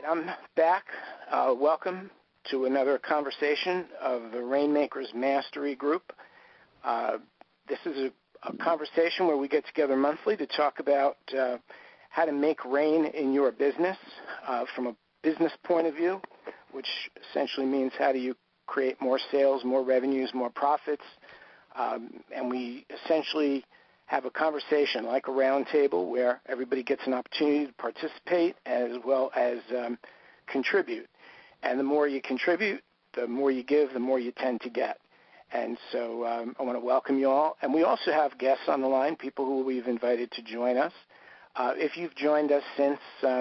I'm back. Welcome to another conversation of the Rainmakers Mastery Group. This is a conversation where we get together monthly to talk about how to make rain in your business from a business point of view, which essentially means how do you create more sales, more revenues, more profits. And we essentially have a conversation like a round table where everybody gets an opportunity to participate as well as contribute. And the more you contribute, the more you give, the more you tend to get. And so I want to welcome you all. And we also have guests on the line, people who we've invited to join us. If you've joined us since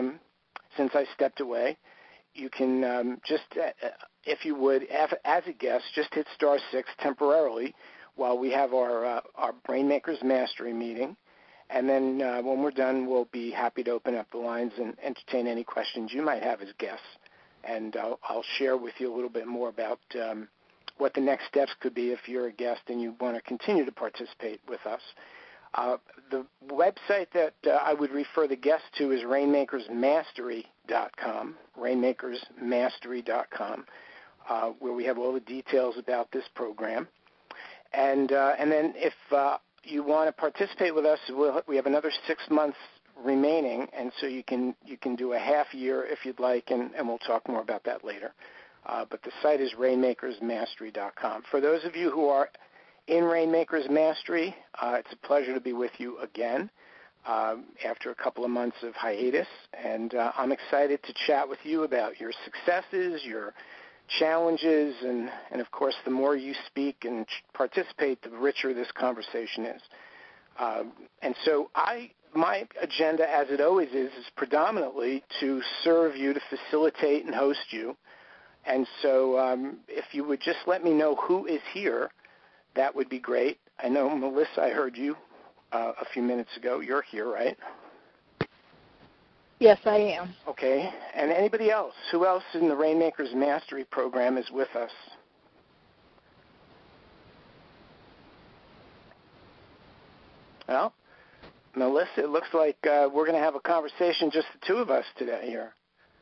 I stepped away, you can if you would, as a guest, just hit *6 temporarily while we have our Rainmakers Mastery meeting. And then when we're done, we'll be happy to open up the lines and entertain any questions you might have as guests. And I'll share with you a little bit more about what the next steps could be if you're a guest and you want to continue to participate with us. The website that I would refer the guests to is rainmakersmastery.com, rainmakersmastery.com, where we have all the details about this program. And then if you want to participate with us, we have another 6 months remaining, and so you can do a half year if you'd like, and we'll talk more about that later. But the site is rainmakersmastery.com. For those of you who are in Rainmakers Mastery, it's a pleasure to be with you again after a couple of months of hiatus, and I'm excited to chat with you about your successes, your challenges, and of course, the more you speak and participate, the richer this conversation is. And so my agenda, as it always is predominantly to serve you, to facilitate and host you. And so if you would just let me know who is here, that would be great. I know, Melissa, I heard you a few minutes ago. You're here, right? Yes, I am. Okay. And anybody else? Who else in the Rainmakers Mastery program is with us? Well, Melissa, it looks like we're going to have a conversation, just the two of us today here.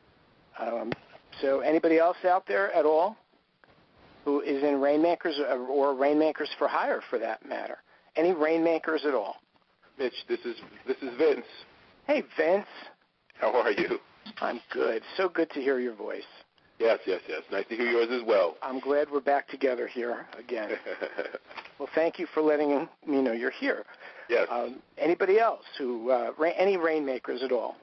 So anybody else out there at all who is in Rainmakers or Rainmakers for Hire, for that matter? Any Rainmakers at all? Mitch, this is Vince. Hey, Vince. How are you? I'm good. So good to hear your voice. Yes. Nice to hear yours as well. I'm glad we're back together here again. Well, thank you for letting me know you're here. Yes. Anybody else who, any Rainmakers at all?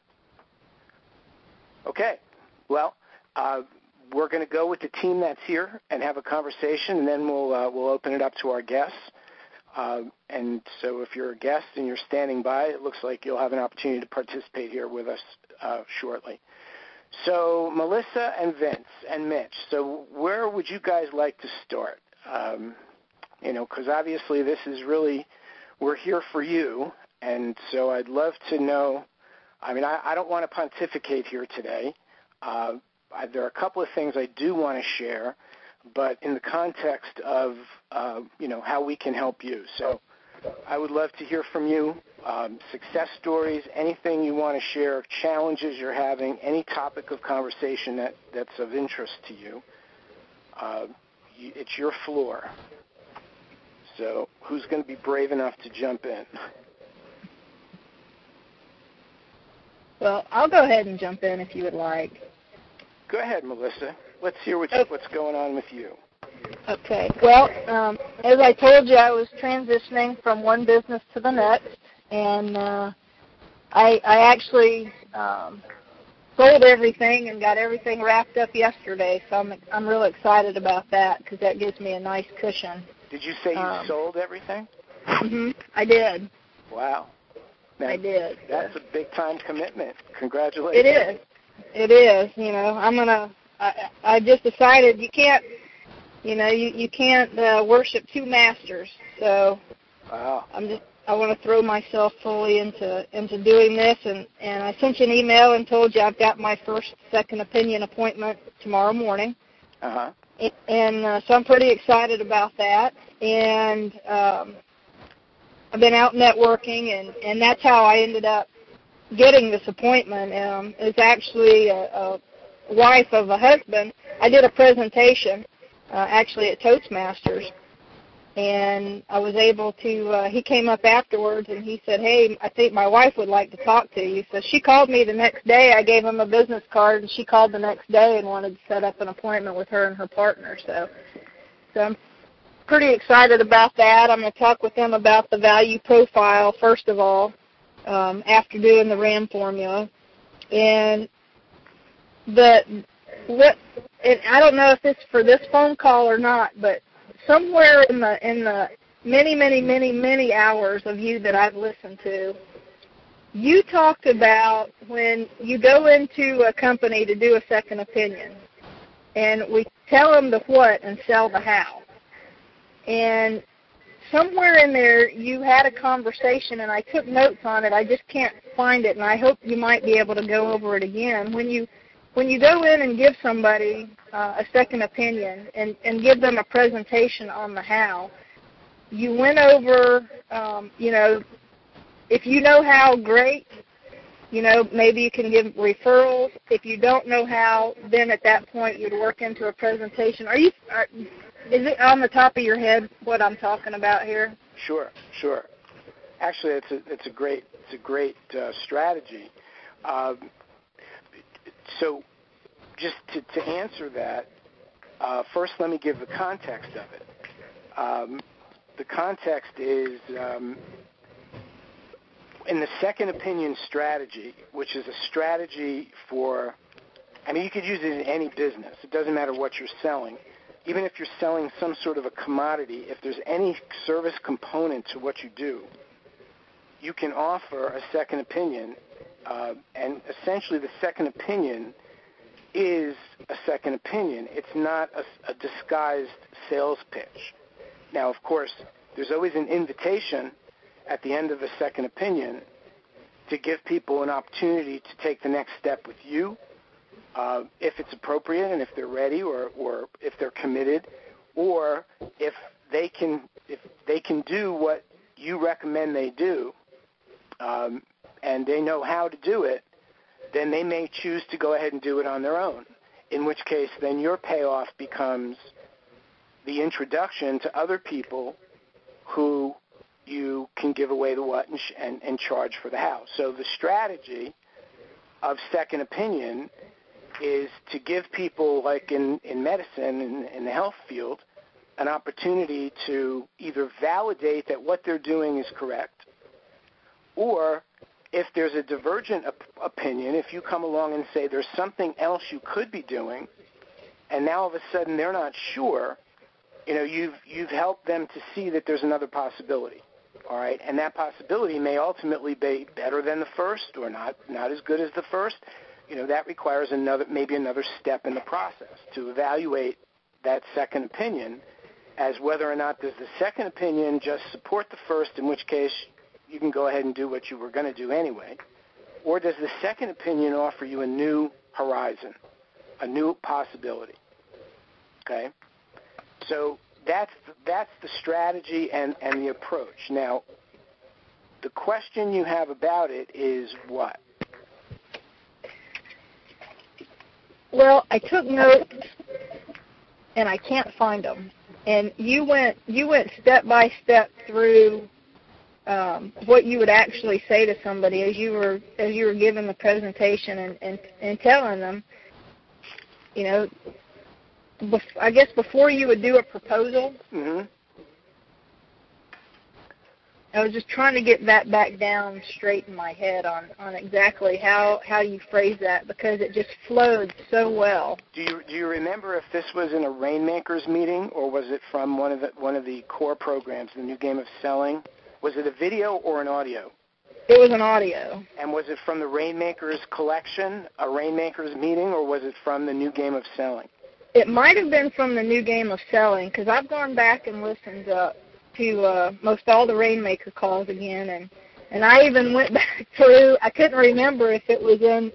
Okay. Well, we're going to go with the team that's here and have a conversation, and then we'll open it up to our guests. And so if you're a guest and you're standing by, it looks like you'll have an opportunity to participate here with us shortly. So Melissa and Vince and Mitch, so where would you guys like to start? Because obviously this is really, we're here for you, and so I'd love to know, I don't want to pontificate here today. There are a couple of things I do want to share, but in the context of, how we can help you. So I would love to hear from you, success stories, anything you want to share, challenges you're having, any topic of conversation that's of interest to you. It's your floor. So who's going to be brave enough to jump in? Well, I'll go ahead and jump in if you would like. Go ahead, Melissa. Let's hear what's going on with you. Okay. Well, as I told you, I was transitioning from one business to the next, and I actually sold everything and got everything wrapped up yesterday, so I'm really excited about that because that gives me a nice cushion. Did you say you sold everything? Mm-hmm. I did. Wow. Now, I did. That's a big-time commitment. Congratulations. It is. I just decided you can't, you can't worship two masters. So wow. I want to throw myself fully into doing this, and I sent you an email and told you I've got my first second opinion appointment tomorrow morning. Uh-huh. And so I'm pretty excited about that. And I've been out networking, and that's how I ended up getting this appointment is actually a wife of a husband. I did a presentation actually at Toastmasters, and I was able to, he came up afterwards and he said, hey, I think my wife would like to talk to you. So she called me the next day. I gave him a business card, and she called the next day and wanted to set up an appointment with her and her partner. So I'm pretty excited about that. I'm going to talk with them about the value profile, first of all, after doing the RAM formula. And and I don't know if it's for this phone call or not, but somewhere in the many hours of you that I've listened to, you talked about when you go into a company to do a second opinion, and we tell them the what and sell the how. And somewhere in there you had a conversation, and I took notes on it. I just can't find it, and I hope you might be able to go over it again. When you go in and give somebody a second opinion and give them a presentation on the how, you went over, if you know how, great. Maybe you can give referrals. If you don't know how, then at that point you'd work into a presentation. Is it on the top of your head what I'm talking about here? Sure. Actually, it's a great strategy. So, just to answer that, first let me give the context of it. The context is in the second opinion strategy, which is a strategy for, you could use it in any business. It doesn't matter what you're selling. Even if you're selling some sort of a commodity, if there's any service component to what you do, you can offer a second opinion, and essentially the second opinion is a second opinion. It's not a disguised sales pitch. Now, of course, there's always an invitation at the end of a second opinion to give people an opportunity to take the next step with you, if it's appropriate and if they're ready, or if they're committed, or if they can do what you recommend they do, and they know how to do it, then they may choose to go ahead and do it on their own, in which case then your payoff becomes the introduction to other people who you can give away the what and charge for the how. So the strategy of second opinion is to give people, like in medicine, in the health field, an opportunity to either validate that what they're doing is correct, or if there's a divergent opinion, if you come along and say there's something else you could be doing, and now all of a sudden they're not sure, you've helped them to see that there's another possibility, all right? And that possibility may ultimately be better than the first, or not as good as the first. That requires maybe another step in the process to evaluate that second opinion as whether or not does the second opinion just support the first, in which case you can go ahead and do what you were going to do anyway, or does the second opinion offer you a new horizon, a new possibility? Okay? So that's the strategy and the approach. Now, the question you have about it is what? Well, I took notes, and I can't find them. And you went step by step through what you would actually say to somebody as you were giving the presentation and telling them, I guess before you would do a proposal. Mm-hmm. I was just trying to get that back down straight in my head on exactly how you phrase that, because it just flowed so well. Do you remember if this was in a Rainmakers meeting, or was it from one of the core programs, the New Game of Selling? Was it a video or an audio? It was an audio. And was it from the Rainmakers collection, a Rainmakers meeting, or was it from the New Game of Selling? It might have been from the New Game of Selling, because I've gone back and listened to most all the Rainmaker calls again, and I even went back through. I couldn't remember if it was in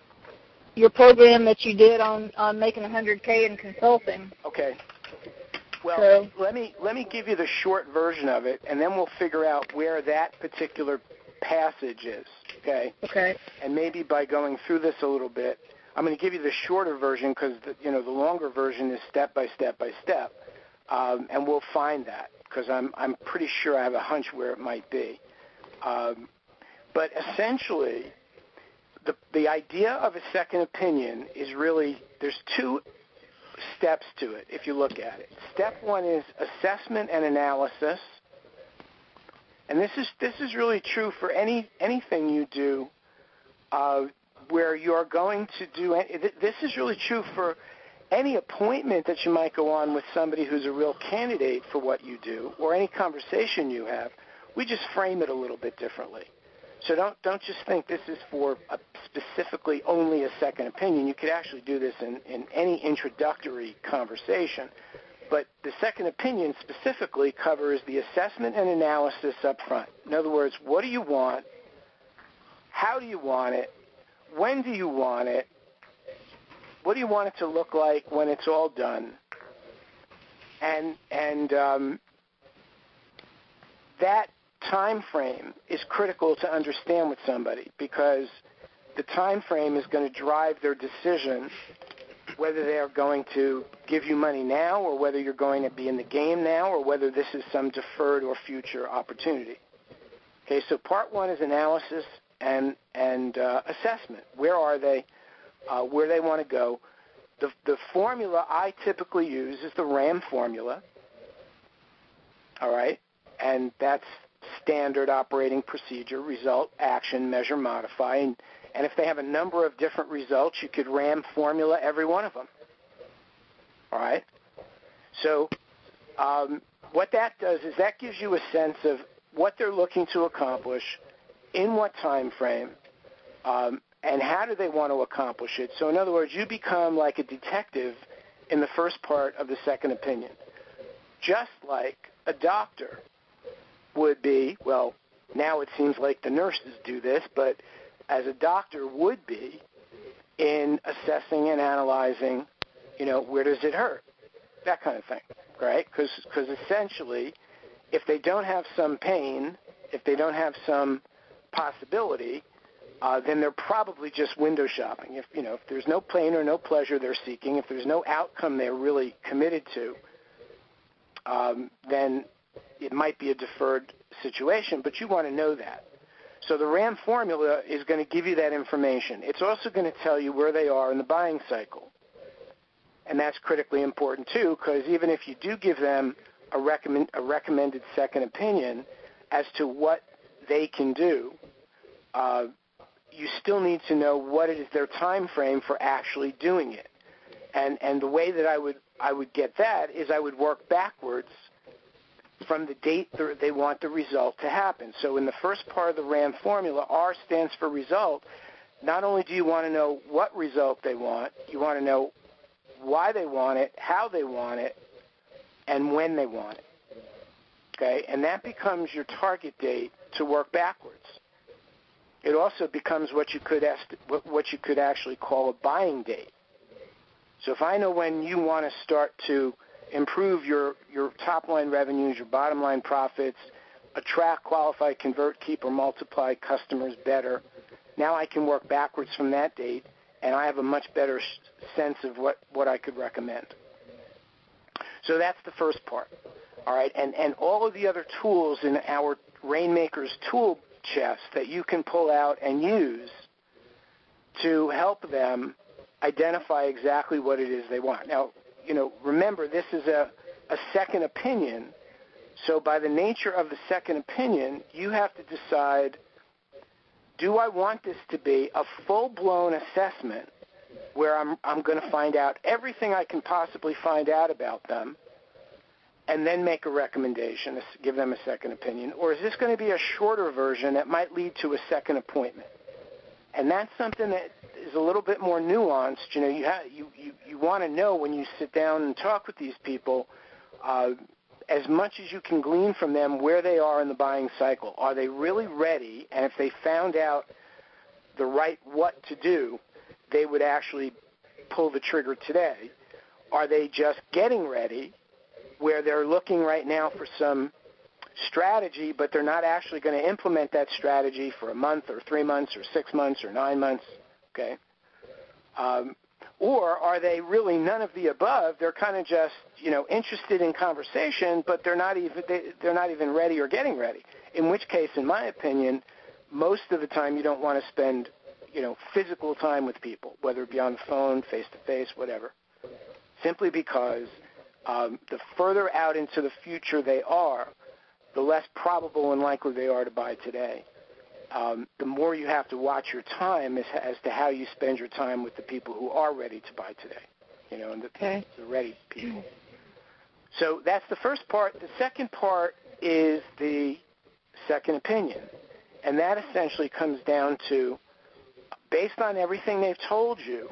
your program that you did on making $100K in consulting. Okay. Well, So, let me give you the short version of it, and then we'll figure out where that particular passage is, okay? okay. And maybe by going through this a little bit, I'm going to give you the shorter version because the longer version is step by step by step, and we'll find that because I'm pretty sure I have a hunch where it might be. But essentially, the idea of a second opinion is really, there's two steps to it if you look at it. Step one is assessment and analysis. And this is really true for anything you do where you're going to do – this is really true for any appointment that you might go on with somebody who's a real candidate for what you do or any conversation you have. We just frame it a little bit differently. So don't just think this is for specifically only a second opinion. You could actually do this in any introductory conversation. But the second opinion specifically covers the assessment and analysis up front. In other words, what do you want? How do you want it? When do you want it? What do you want it to look like when it's all done? And that time frame is critical to understand with somebody because the time frame is going to drive their decision whether they are going to give you money now or whether you're going to be in the game now or whether this is some deferred or future opportunity. Okay, so part one is analysis and assessment. Where are they? Where they want to go. The formula I typically use is the RAM formula. All right, and that's standard operating procedure, result, action, measure, modify. And if they have a number of different results, you could RAM formula every one of them. All right? So what that does is that gives you a sense of what they're looking to accomplish, in what time frame, and how do they want to accomplish it. So in other words, you become like a detective in the first part of the second opinion, just like a doctor would be, well, now it seems like the nurses do this, but as a doctor would be in assessing and analyzing, where does it hurt? That kind of thing, right? Because essentially, if they don't have some pain, if they don't have some possibility, then they're probably just window shopping. If there's no pain or no pleasure they're seeking, if there's no outcome they're really committed to, then it might be a deferred situation, but you want to know that. So the RAM formula is going to give you that information. It's also going to tell you where they are in the buying cycle. And that's critically important, too, because even if you do give them a recommended second opinion as to what they can do, you still need to know what is their time frame for actually doing it. And the way that I would get that is I would work backwards from the date they want the result to happen. So in the first part of the RAM formula, R stands for result. Not only do you want to know what result they want, you want to know why they want it, how they want it, and when they want it. Okay? And that becomes your target date to work backwards. It also becomes what you could actually call a buying date. So if I know when you want to start to improve your top-line revenues, your bottom-line profits, attract, qualify, convert, keep, or multiply customers better, now I can work backwards from that date, and I have a much better sense of what I could recommend. So that's the first part. All right, and all of the other tools in our Rainmakers tool chest that you can pull out and use to help them identify exactly what it is they want. Now, remember, this is a second opinion. So by the nature of the second opinion, you have to decide, do I want this to be a full-blown assessment where I'm going to find out everything I can possibly find out about them and then make a recommendation, give them a second opinion? Or is this going to be a shorter version that might lead to a second appointment? And that's something that is a little bit more nuanced. You want to know when you sit down and talk with these people, as much as you can glean from them where they are in the buying cycle. Are they really ready? And if they found out the right what to do, they would actually pull the trigger today. Are they just getting ready? where they're looking right now for some strategy, but they're not actually going to implement that strategy for a month or 3 months or 6 months or 9 months, okay? Or are they really none of the above? They're kind of just, interested in conversation, but they're not even ready or getting ready. In which case, in my opinion, most of the time you don't want to spend, physical time with people, whether it be on the phone, face-to-face, whatever, simply because the further out into the future they are, the less probable and likely they are to buy today. The more you have to watch your time as to how you spend your time with the people who are ready to buy today, and the ready people. So that's the first part. The second part is the second opinion, and that essentially comes down to, based on everything they've told you,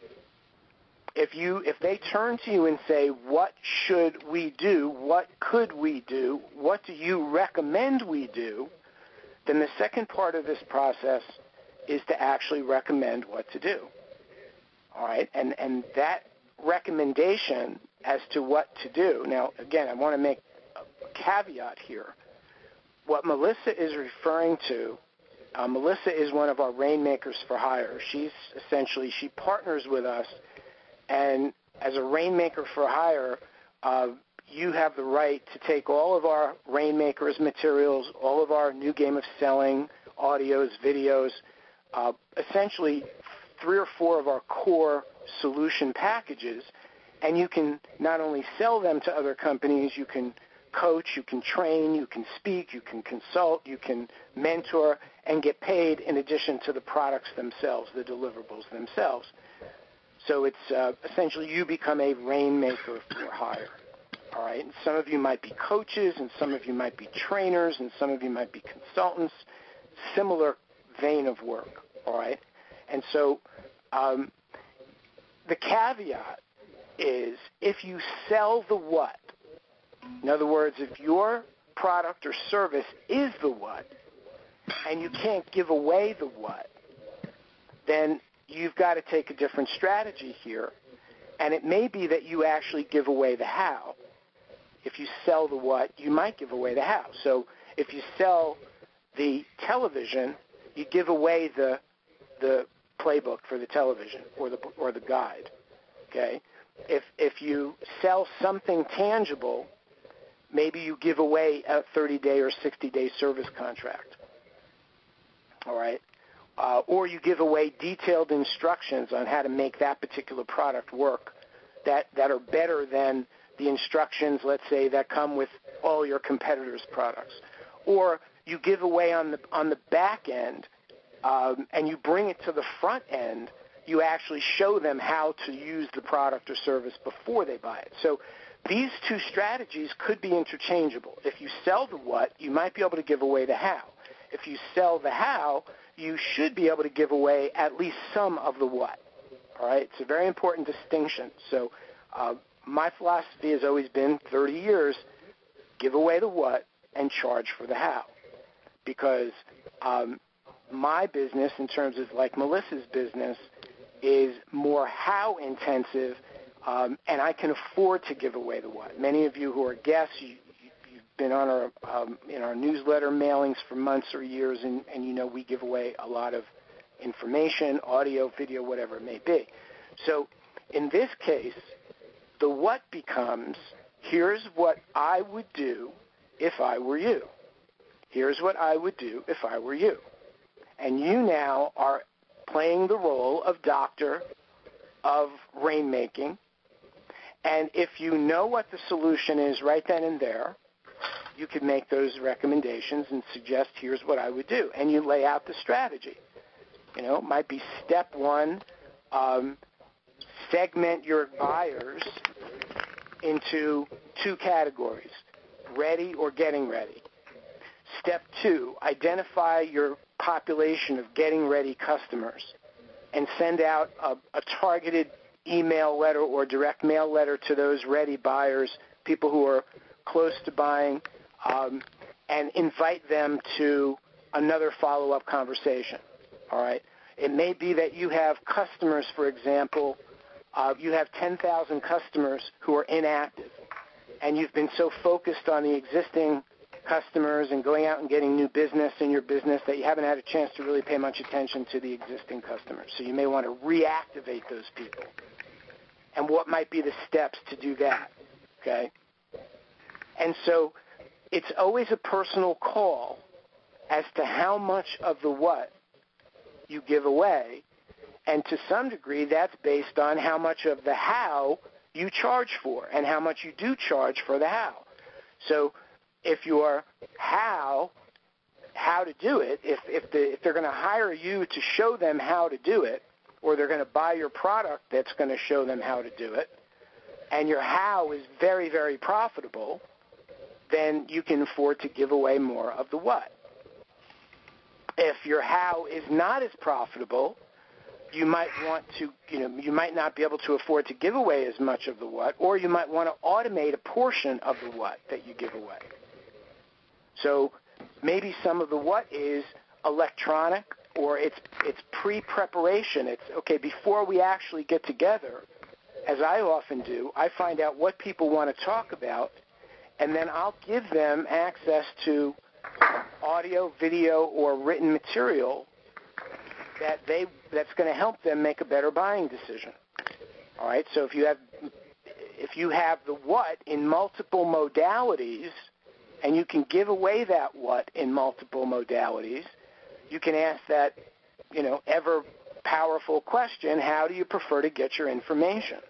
if they turn to you and say, what should we do, what could we do, what do you recommend we do, then the second part of this process is to actually recommend what to do. All right? And that recommendation as to what to do. Now, again, I want to make a caveat here. What Melissa is referring to, Melissa is one of our Rainmakers for Hire. She partners with us, and as a Rainmaker for Hire, you have the right to take all of our Rainmakers materials, all of our new game of selling, audios, videos, essentially 3 or 4 of our core solution packages, and you can not only sell them to other companies, you can coach, you can train, you can speak, you can consult, you can mentor, and get paid in addition to the products themselves, the deliverables themselves. So it's essentially you become a Rainmaker for Hire. All right, and some of you might be coaches, and some of you might be trainers, and some of you might be consultants, similar vein of work, all right? And so the caveat is if you sell the what, in other words, if your product or service is the what, and you can't give away the what, then you've got to take a different strategy here, and it may be that you actually give away the how. If you sell the what, you might give away the how. So if you sell the television, you give away the playbook for the television or the guide. Okay? If you sell something tangible, maybe you give away a 30-day or 60-day service contract. All right? Or you give away detailed instructions on how to make that particular product work that are better than the instructions, let's say, that come with all your competitors' products. Or you give away on the back end, and you bring it to the front end. You actually show them how to use the product or service before they buy it. So these two strategies could be interchangeable. If you sell the what, you might be able to give away the how. If you sell the how, you should be able to give away at least some of the what. All right? It's a very important distinction. So my philosophy has always been 30 years, give away the what and charge for the how. Because my business, in terms of like Melissa's business, is more how intensive, and I can afford to give away the what. Many of you who are guests, you've been on our in our newsletter mailings for months or years, and you know we give away a lot of information, audio, video, whatever it may be. So in this case, the what becomes, here's what I would do if I were you. Here's what I would do if I were you. And you now are playing the role of doctor of rainmaking. And if you know what the solution is right then and there, you can make those recommendations and suggest, here's what I would do. And you lay out the strategy. You know, it might be step one, segment your buyers into two categories, ready or getting ready. Step two, identify your population of getting ready customers and send out a targeted email letter or direct mail letter to those ready buyers, people who are close to buying, and invite them to another follow-up conversation. All right? It may be that you have customers, for example, you have 10,000 customers who are inactive, and you've been so focused on the existing customers and going out and getting new business in your business that you haven't had a chance to really pay much attention to the existing customers. So you may want to reactivate those people. And what might be the steps to do that, okay? And so it's always a personal call as to how much of the what you give away, and to some degree that's based on how much of the how you charge for and how much you do charge for the how. So if your how to do it, if they're going to hire you to show them how to do it, or they're going to buy your product that's going to show them how to do it, and your how is very, very profitable, then you can afford to give away more of the what. If your how is not as profitable, you might want to, you might not be able to afford to give away as much of the what, or you might want to automate a portion of the what that you give away. So maybe some of the what is electronic, or it's pre-preparation. It's, okay, before we actually get together, as I often do, I find out what people want to talk about, and then I'll give them access to audio, video, or written material that's going to help them make a better buying decision. All right, so if you have the what in multiple modalities, and you can give away that what in multiple modalities, you can ask that, ever powerful question: how do you prefer to get your information?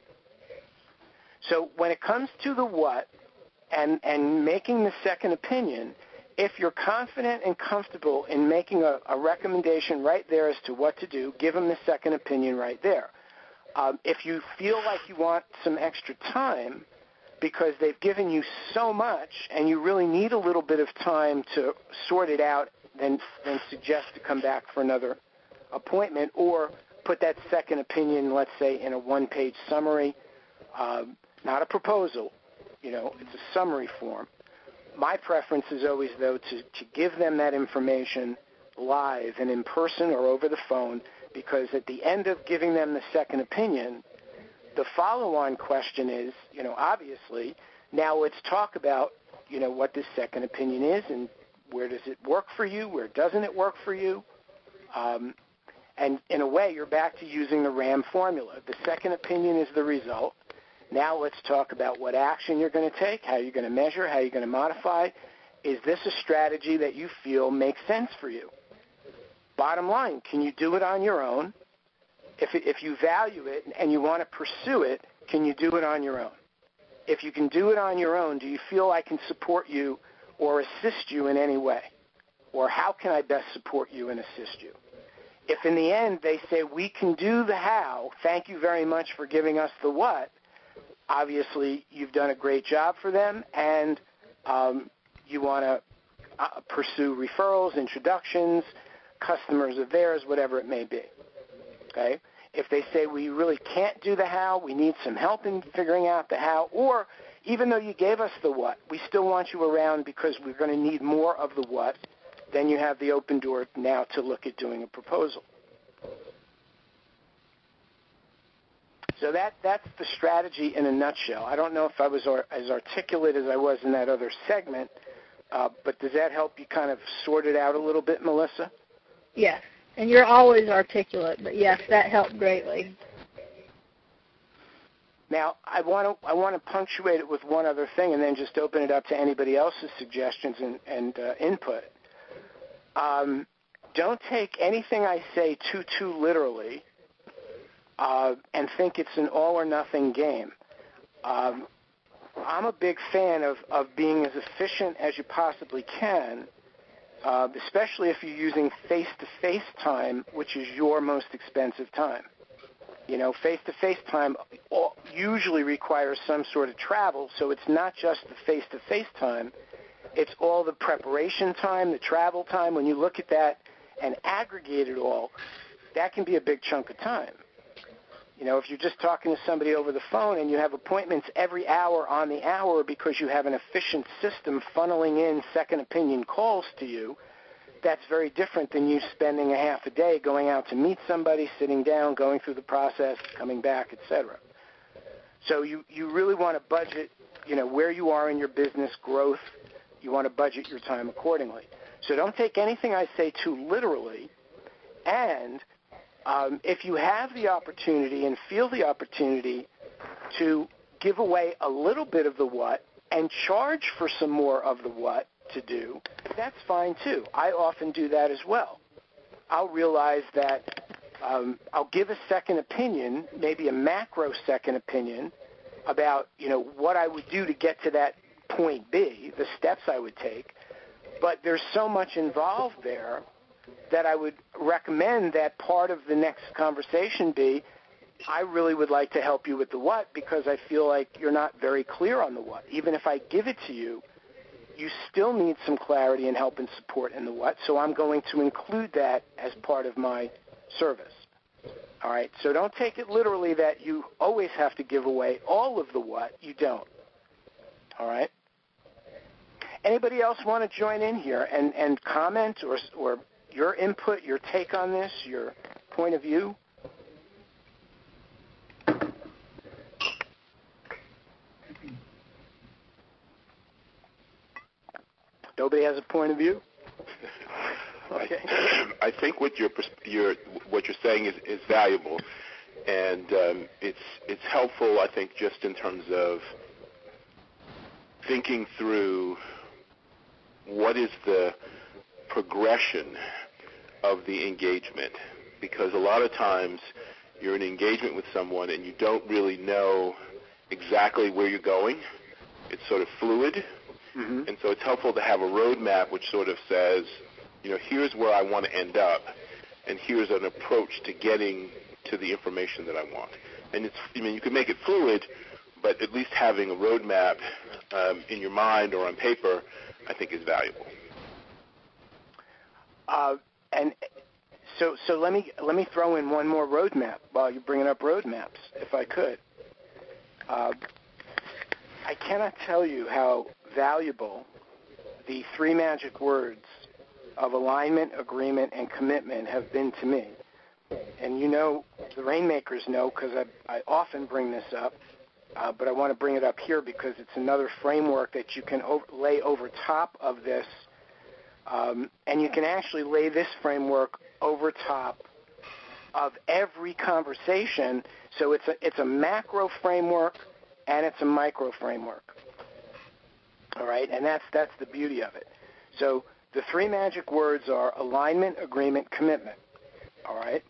So when it comes to the what and making the second opinion, if you're confident and comfortable in making a recommendation right there as to what to do, give them the second opinion right there. If you feel like you want some extra time because they've given you so much and you really need a little bit of time to sort it out, then suggest to come back for another appointment, or put that second opinion, let's say, in a one-page summary, not a proposal. It's a summary form. My preference is always, though, to give them that information live and in person or over the phone, because at the end of giving them the second opinion, the follow-on question is, obviously, now let's talk about, what this second opinion is and where does it work for you, where doesn't it work for you. And in a way, you're back to using the RAM formula. The second opinion is the result. Now let's talk about what action you're going to take, how you're going to measure, how you're going to modify. Is this a strategy that you feel makes sense for you? Bottom line, can you do it on your own? If you value it and you want to pursue it, can you do it on your own? If you can do it on your own, do you feel I can support you or assist you in any way? Or how can I best support you and assist you? If in the end they say, we can do the how, thank you very much for giving us the what, obviously you've done a great job for them, and you want to pursue referrals, introductions, customers of theirs, whatever it may be. Okay? If they say, we really can't do the how, we need some help in figuring out the how, or even though you gave us the what, we still want you around because we're going to need more of the what, then you have the open door now to look at doing a proposal. So that's the strategy in a nutshell. I don't know if I was as articulate as I was in that other segment, but does that help you kind of sort it out a little bit, Melissa? Yes, and you're always articulate, but yes, that helped greatly. Now, I want to punctuate it with one other thing and then just open it up to anybody else's suggestions and input. Don't take anything I say too literally. And think it's an all-or-nothing game. I'm a big fan of being as efficient as you possibly can, especially if you're using face-to-face time, which is your most expensive time. Face-to-face time usually requires some sort of travel, so it's not just the face-to-face time. It's all the preparation time, the travel time. When you look at that and aggregate it all, that can be a big chunk of time. If you're just talking to somebody over the phone and you have appointments every hour on the hour because you have an efficient system funneling in second opinion calls to you, that's very different than you spending a half a day going out to meet somebody, sitting down, going through the process, coming back, etc. So you really want to budget, where you are in your business growth. You want to budget your time accordingly. So don't take anything I say too literally. And if you have the opportunity and feel the opportunity to give away a little bit of the what and charge for some more of the what to do, that's fine too. I often do that as well. I'll realize that I'll give a second opinion, maybe a macro second opinion, about what I would do to get to that point B, the steps I would take. But there's so much involved there that I would recommend that part of the next conversation be, I really would like to help you with the what, because I feel like you're not very clear on the what. Even if I give it to you, you still need some clarity and help and support in the what, so I'm going to include that as part of my service. All right? So don't take it literally that you always have to give away all of the what. You don't. All right? Anybody else want to join in here and comment or your input, your take on this, your point of view? Nobody has a point of view? Okay. I think what you're saying is valuable, and it's helpful. I think just in terms of thinking through what is the progression of the engagement, because a lot of times you're in engagement with someone and you don't really know exactly where you're going. It's sort of fluid. Mm-hmm. And so it's helpful to have a roadmap which sort of says, here's where I want to end up, and here's an approach to getting to the information that I want. And you can make it fluid, but at least having a roadmap in your mind or on paper, I think, is valuable. And so let me throw in one more roadmap while you're bringing up roadmaps, if I could. I cannot tell you how valuable the three magic words of alignment, agreement, and commitment have been to me. And the Rainmakers know, because I often bring this up, but I want to bring it up here because it's another framework that you can lay over top of this. And you can actually lay this framework over top of every conversation. So it's a macro framework and it's a micro framework. All right, and that's the beauty of it. So the three magic words are alignment, agreement, commitment. All right.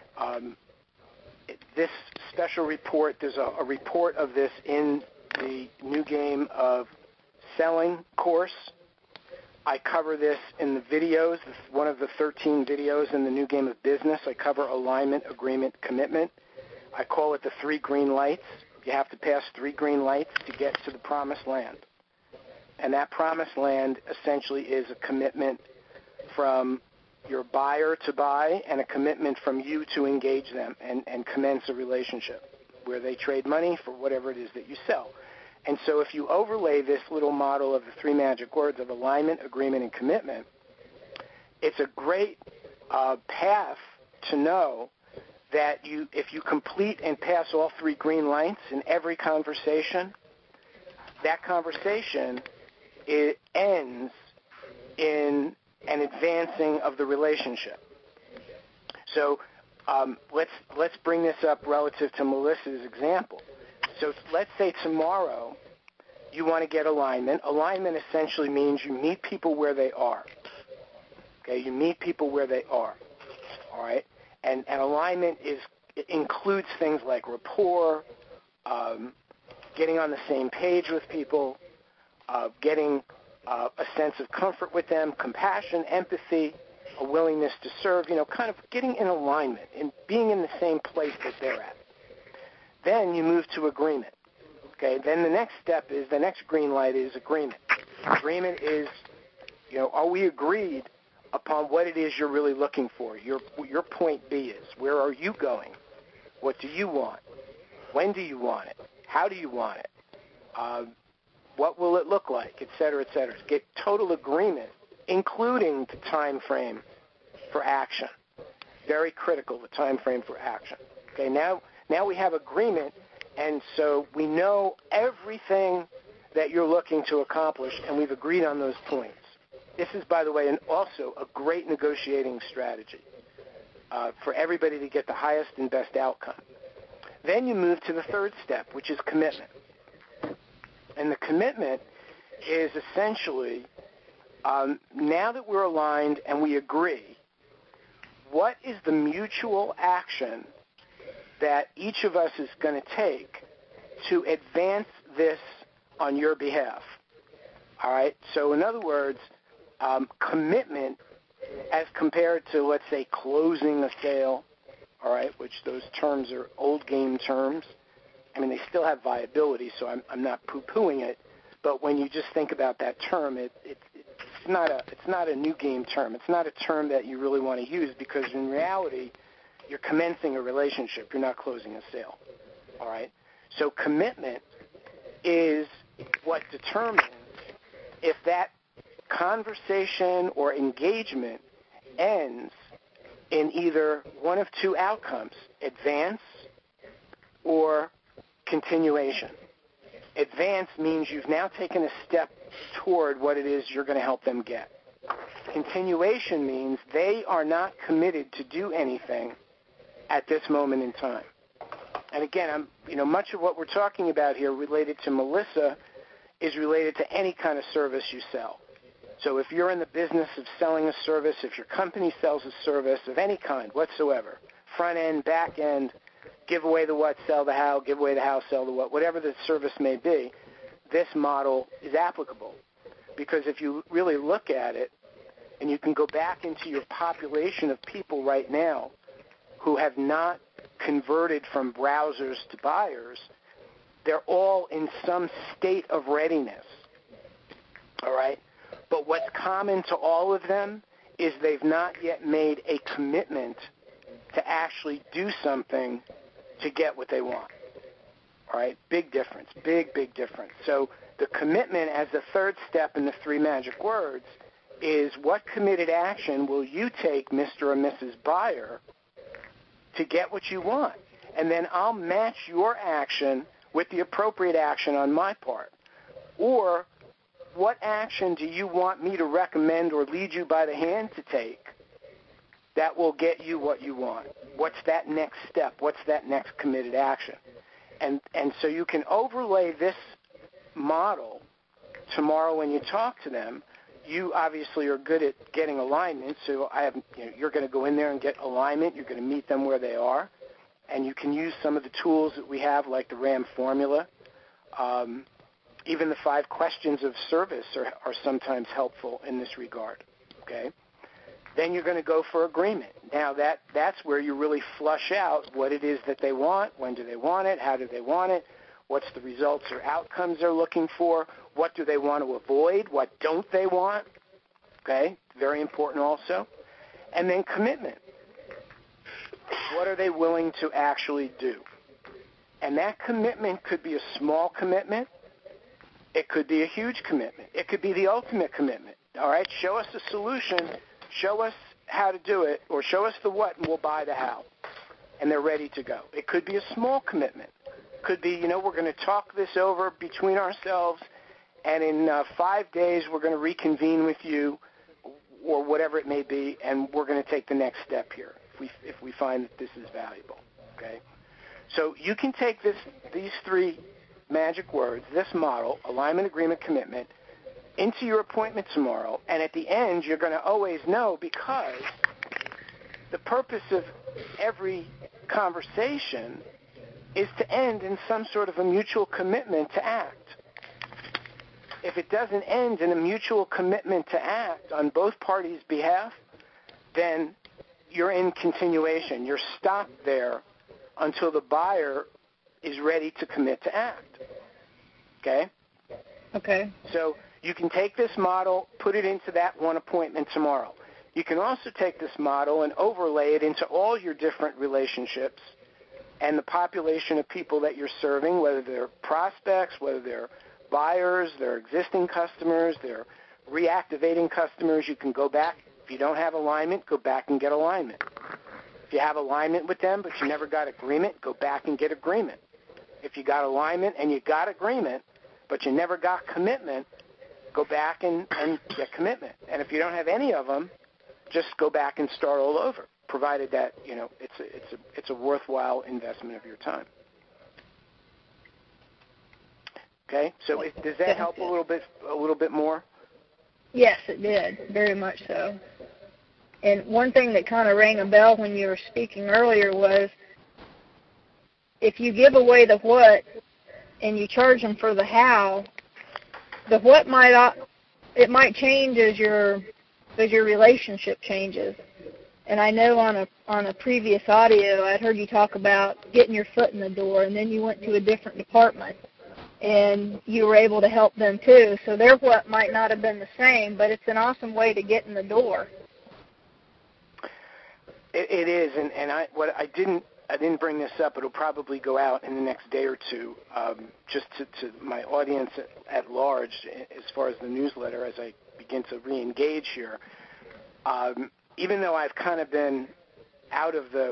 This special report, there's a report of this in the New Game of Selling course. I cover this in the videos, one of the 13 videos in the New Game of Business. I cover alignment, agreement, commitment. I call it the three green lights. You have to pass three green lights to get to the promised land. And that promised land essentially is a commitment from your buyer to buy and a commitment from you to engage them and commence a relationship where they trade money for whatever it is that you sell. And so if you overlay this little model of the three magic words of alignment, agreement, and commitment, it's a great path to know that if you complete and pass all three green lights in every conversation, that conversation ends in an advancing of the relationship. So let's bring this up relative to Melissa's example. So let's say tomorrow you want to get alignment. Alignment essentially means you meet people where they are. Okay, you meet people where they are. All right, and alignment includes things like rapport, getting on the same page with people, getting a sense of comfort with them, compassion, empathy, a willingness to serve. Kind of getting in alignment and being in the same place that they're at. Then you move to agreement. Okay, then the next step is, the next green light is agreement. Agreement is, are we agreed upon what it is you're really looking for? Your point B is, where are you going? What do you want? When do you want it? How do you want it? What will it look like, et cetera, et cetera. Get total agreement, including the time frame for action. Very critical, the time frame for action. Okay, now we have agreement, and so we know everything that you're looking to accomplish, and we've agreed on those points. This is, by the way, also a great negotiating strategy for everybody to get the highest and best outcome. Then you move to the third step, which is commitment. And the commitment is essentially, now that we're aligned and we agree, what is the mutual action that each of us is going to take to advance this on your behalf? All right? So in other words, commitment as compared to, let's say, closing a sale, all right, which those terms are old game terms. I mean, they still have viability, so I'm not poo-pooing it. But when you just think about that term, it's not a new game term. It's not a term that you really want to use because in reality, you're commencing a relationship. You're not closing a sale. All right? So commitment is what determines if that conversation or engagement ends in either one of two outcomes, advance or continuation. Advance means you've now taken a step toward what it is you're going to help them get. Continuation means they are not committed to do anything at this moment in time. And again, much of what we're talking about here related to Melissa is related to any kind of service you sell. So if you're in the business of selling a service, if your company sells a service of any kind whatsoever, front end, back end, give away the what, sell the how, give away the how, sell the what, whatever the service may be, this model is applicable. Because if you really look at it, and you can go back into your population of people right now who have not converted from browsers to buyers, they're all in some state of readiness. All right? But what's common to all of them is they've not yet made a commitment to actually do something to get what they want. All right? Big difference. Big, big difference. So the commitment as the third step in the three magic words is what committed action will you take, Mr. or Mrs. Buyer, to get what you want? And then I'll match your action with the appropriate action on my part. Or what action do you want me to recommend or lead you by the hand to take that will get you what you want? What's that next step? What's that next committed action? And so you can overlay this model tomorrow when you talk to them. You obviously are good at getting alignment, so you're going to go in there and get alignment. You're going to meet them where they are, and you can use some of the tools that we have, like the RAM formula. Even the 5 questions of service are sometimes helpful in this regard. Okay. Then you're going to go for agreement. Now that's where you really flush out what it is that they want, when do they want it, how do they want it, what's the results or outcomes they're looking for, what do they want to avoid, what don't they want. Okay, very important also. And then commitment. What are they willing to actually do? And that commitment could be a small commitment. It could be a huge commitment. It could be the ultimate commitment. All right, show us a solution, show us how to do it, or show us the what, and we'll buy the how. And they're ready to go. It could be a small commitment. Could be, we're going to talk this over between ourselves, and in 5 days we're going to reconvene with you, or whatever it may be, and we're going to take the next step here if we find that this is valuable. Okay, so you can take these 3 magic words, this model, alignment, agreement, commitment, into your appointment tomorrow, and at the end you're going to always know, because the purpose of every conversation is to end in some sort of a mutual commitment to act. If it doesn't end in a mutual commitment to act on both parties' behalf, then you're in continuation. You're stopped there until the buyer is ready to commit to act. Okay? Okay. So you can take this model, put it into that one appointment tomorrow. You can also take this model and overlay it into all your different relationships and the population of people that you're serving, whether they're prospects, whether they're buyers, they're existing customers, they're reactivating customers. You can go back. If you don't have alignment, go back and get alignment. If you have alignment with them but you never got agreement, go back and get agreement. If you got alignment and you got agreement, but you never got commitment, go back and get commitment. And if you don't have any of them, just go back and start all over, provided that, it's a worthwhile investment of your time. Okay, so does that help a little bit more? Yes, it did, very much so. And one thing that kind of rang a bell when you were speaking earlier was, if you give away the what and you charge them for the how, the what might change as your relationship changes. And I know on a previous audio I'd heard you talk about getting your foot in the door, and then you went to a different department and you were able to help them too. So their what might not have been the same, but it's an awesome way to get in the door. It is, and I didn't bring this up. It'll probably go out in the next day or two, just to my audience at large, as far as the newsletter, as I begin to re-engage here. Even though I've kind of been out of the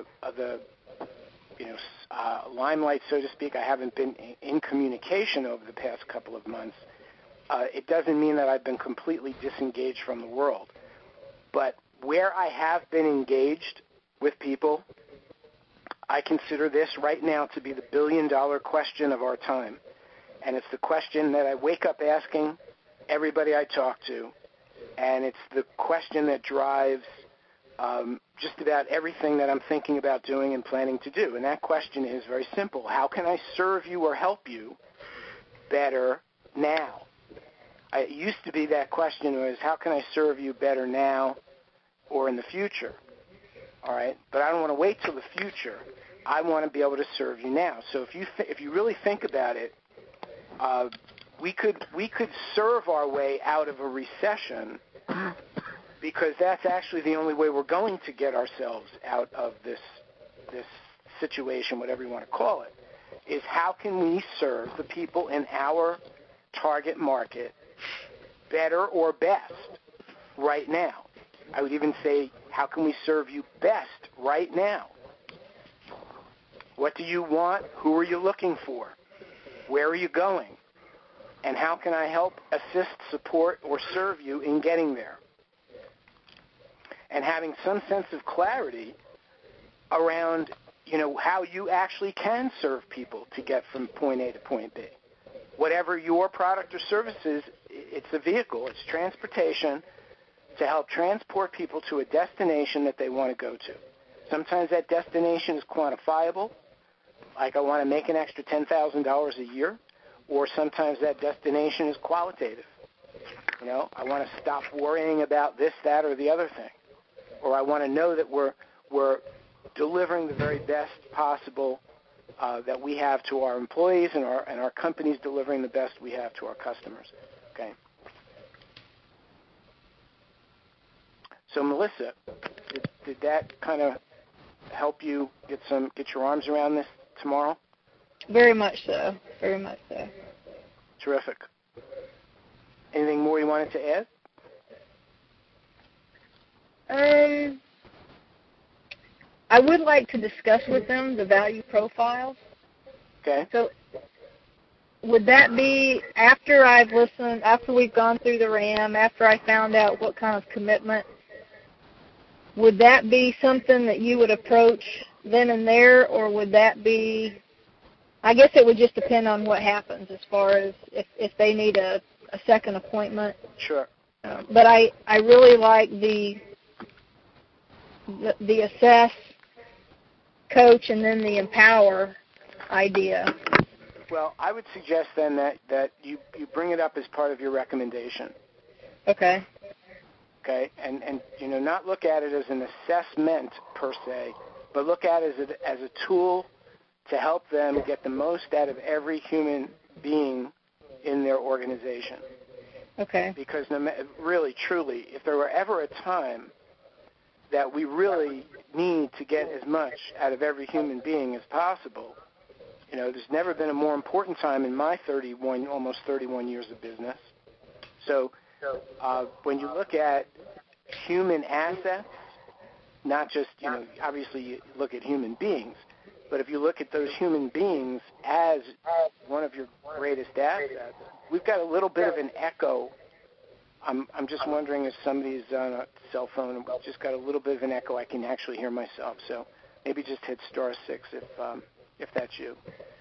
limelight, so to speak, I haven't been in communication over the past couple of months. It doesn't mean that I've been completely disengaged from the world. But where I have been engaged with people, I consider this right now to be the billion-dollar question of our time. And it's the question that I wake up asking everybody I talk to. And it's the question that drives just about everything that I'm thinking about doing and planning to do. And that question is very simple. How can I serve you or help you better now? It used to be that question was, how can I serve you better now or in the future? All right? But I don't want to wait till the future. I want to be able to serve you now. So if you really think about it, we could serve our way out of a recession, because that's actually the only way we're going to get ourselves out of this situation, whatever you want to call it, is how can we serve the people in our target market better or best right now. I would even say, how can we serve you best right now? What do you want? Who are you looking for? Where are you going? And how can I help, assist, support, or serve you in getting there? And having some sense of clarity around, how you actually can serve people to get from point A to point B. Whatever your product or service is, it's a vehicle. It's transportation to help transport people to a destination that they want to go to. Sometimes that destination is quantifiable, like I want to make an extra $10,000 a year, or sometimes that destination is qualitative. I want to stop worrying about this, that, or the other thing. Or I want to know that we're delivering the very best possible that we have to our employees, and our company's delivering the best we have to our customers. Okay. So Melissa, did that kind of help you get your arms around this tomorrow? Very much so. Very much so. Terrific. Anything more you wanted to add? I would like to discuss with them the value profiles. Okay. So would that be after I've listened, after we've gone through the RAM, after I found out what kind of commitment, would that be something that you would approach then and there, or would that be, I guess it would just depend on what happens as far as if they need a second appointment. Sure. But I really like the assess, coach, and then the empower idea. Well, I would suggest then that you bring it up as part of your recommendation. Okay. Okay, and not look at it as an assessment per se, but look at it as a tool to help them get the most out of every human being in their organization. Okay. Because really, truly, if there were ever a time that we really need to get as much out of every human being as possible, there's never been a more important time in my almost 31 years of business. So when you look at human assets, not just, obviously you look at human beings, but if you look at those human beings as one of your greatest assets, we've got a little bit of an echo. I'm just wondering if somebody's on a cell phone and we've just got a little bit of an echo. I can actually hear myself, so maybe just hit *6 if that's you.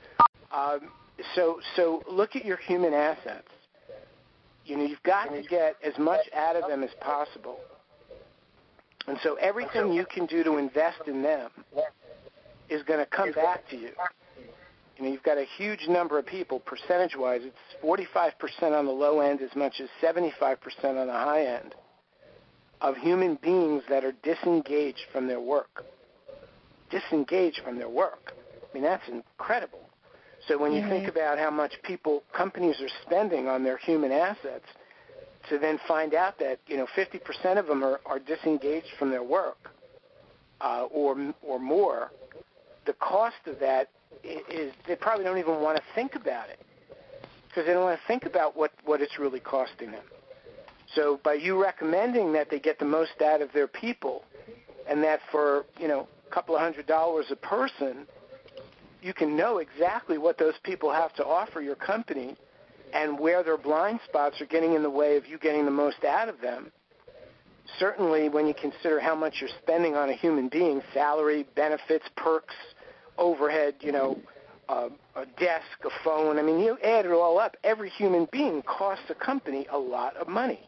So look at your human assets. You've got to get as much out of them as possible. And so everything you can do to invest in them is going to come back to you. You've got a huge number of people, percentage-wise. It's 45% on the low end as much as 75% on the high end of human beings that are disengaged from their work. Disengaged from their work. I mean, that's incredible. So when you think about how much companies are spending on their human assets, to then find out that 50% of them are disengaged from their work, or more, the cost of that is they probably don't even want to think about it because they don't want to think about what it's really costing them. So by you recommending that they get the most out of their people, and that for a couple of $100 a person, you can know exactly what those people have to offer your company and where their blind spots are getting in the way of you getting the most out of them. Certainly when you consider how much you're spending on a human being, salary, benefits, perks, overhead, a desk, a phone. I mean, you add it all up. Every human being costs a company a lot of money.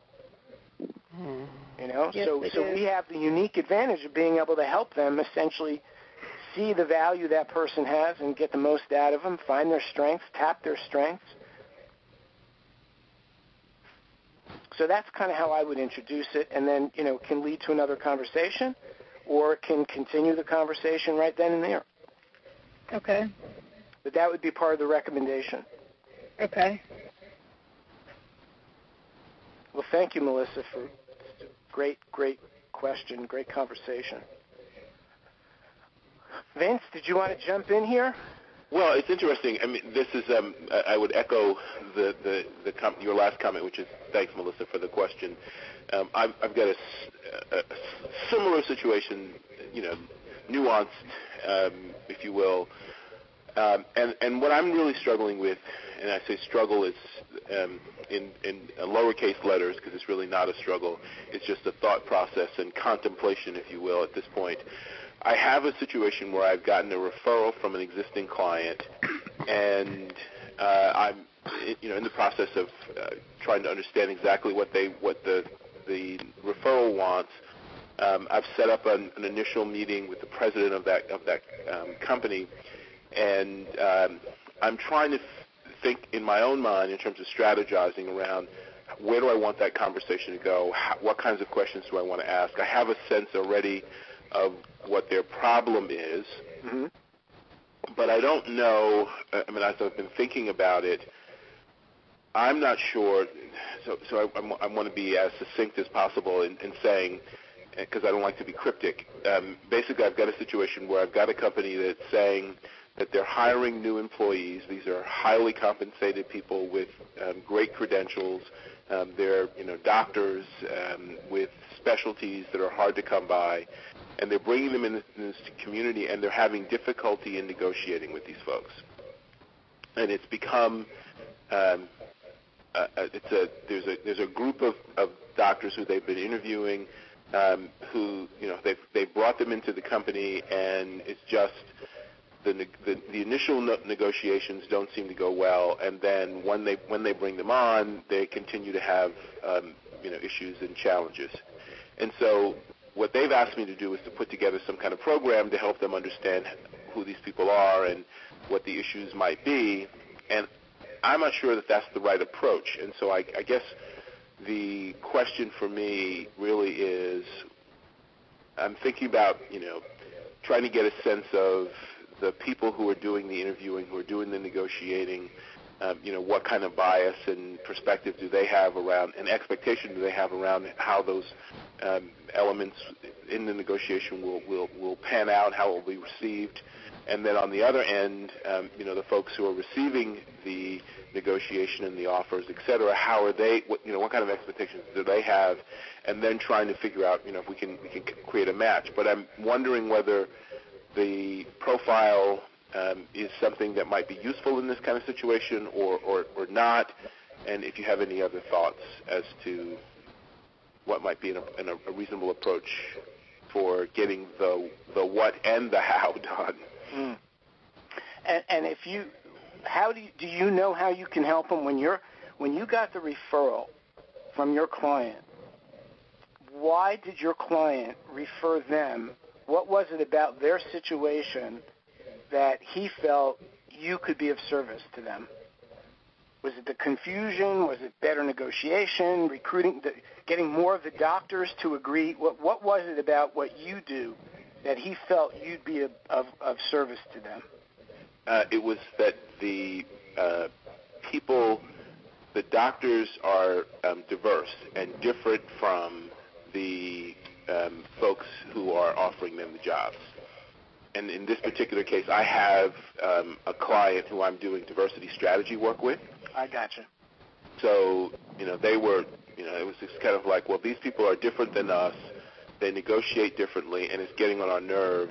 Yes, so we have the unique advantage of being able to help them essentially see the value that person has and get the most out of them, find their strengths, tap their strengths. So that's kind of how I would introduce it, and then, can lead to another conversation or can continue the conversation right then and there. Okay. But that would be part of the recommendation. Okay. Well, thank you, Melissa, for great question, great conversation. Vince, did you want to jump in here? Well, it's interesting. I mean, this is. I would echo your last comment, which is thanks, Melissa, for the question. I've got a similar situation, nuanced, if you will, and what I'm really struggling with, and I say struggle is in lowercase letters because it's really not a struggle. It's just a thought process and contemplation, if you will, at this point. I have a situation where I've gotten a referral from an existing client, and I'm in the process of trying to understand exactly what the referral wants. I've set up an initial meeting with the president of that company, and I'm trying to think in my own mind in terms of strategizing around where do I want that conversation to go, what kinds of questions do I want to ask. I have a sense already of what their problem is, but I don't know. I mean, as I've been thinking about it, I'm not sure. So I want to be as succinct as possible in saying, because I don't like to be cryptic. Basically, I've got a situation where I've got a company that's saying that they're hiring new employees. These are highly compensated people with great credentials. They're doctors with specialties that are hard to come by. And they're bringing them in this community, and they're having difficulty in negotiating with these folks. And it's become there's a group of doctors who they've been interviewing, who they've brought them into the company, and it's just the initial negotiations don't seem to go well, and then when they bring them on, they continue to have issues and challenges, and so. What they've asked me to do is to put together some kind of program to help them understand who these people are and what the issues might be. And I'm not sure that that's the right approach. And so I guess the question for me really is I'm thinking about, trying to get a sense of the people who are doing the interviewing, who are doing the negotiating, what kind of bias and perspective do they have around, and expectation do they have around how those elements in the negotiation will pan out, how it will be received. And then on the other end, the folks who are receiving the negotiation and the offers, et cetera, how are they, what kind of expectations do they have, and then trying to figure out, if we can create a match. But I'm wondering whether the profile is something that might be useful in this kind of situation or not, and if you have any other thoughts as to what might be a reasonable approach for getting the what and the how done. Mm. And if you, do you know how you can help them when you got the referral from your client? Why did your client refer them? What was it about their situation that he felt you could be of service to them? Was it the confusion? Was it better negotiation, recruiting, getting more of the doctors to agree? What was it about what you do that he felt you'd be of service to them? It was that the doctors are diverse and different from the folks who are offering them the jobs. And in this particular case, I have a client who I'm doing diversity strategy work with. I gotcha. So, they were, it was just kind of like, well, these people are different than us. They negotiate differently, and it's getting on our nerves.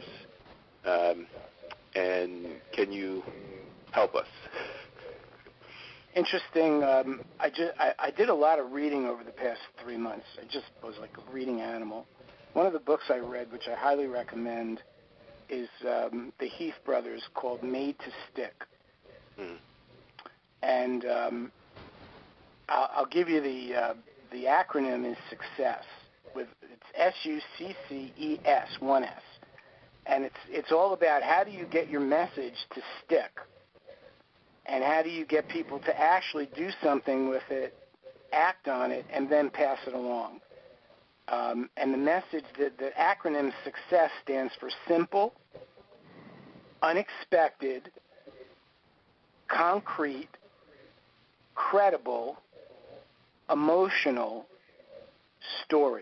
And can you help us? Interesting. I did a lot of reading over the past 3 months. I just was like a reading animal. One of the books I read, which I highly recommend, is the Heath brothers, called Made to Stick. Mm. And I'll give you the acronym is SUCCESS. It's SUCCES, one S. And it's all about how do you get your message to stick, and how do you get people to actually do something with it, act on it, and then pass it along. And the message, the acronym SUCCESS stands for simple, unexpected, concrete, credible, emotional story.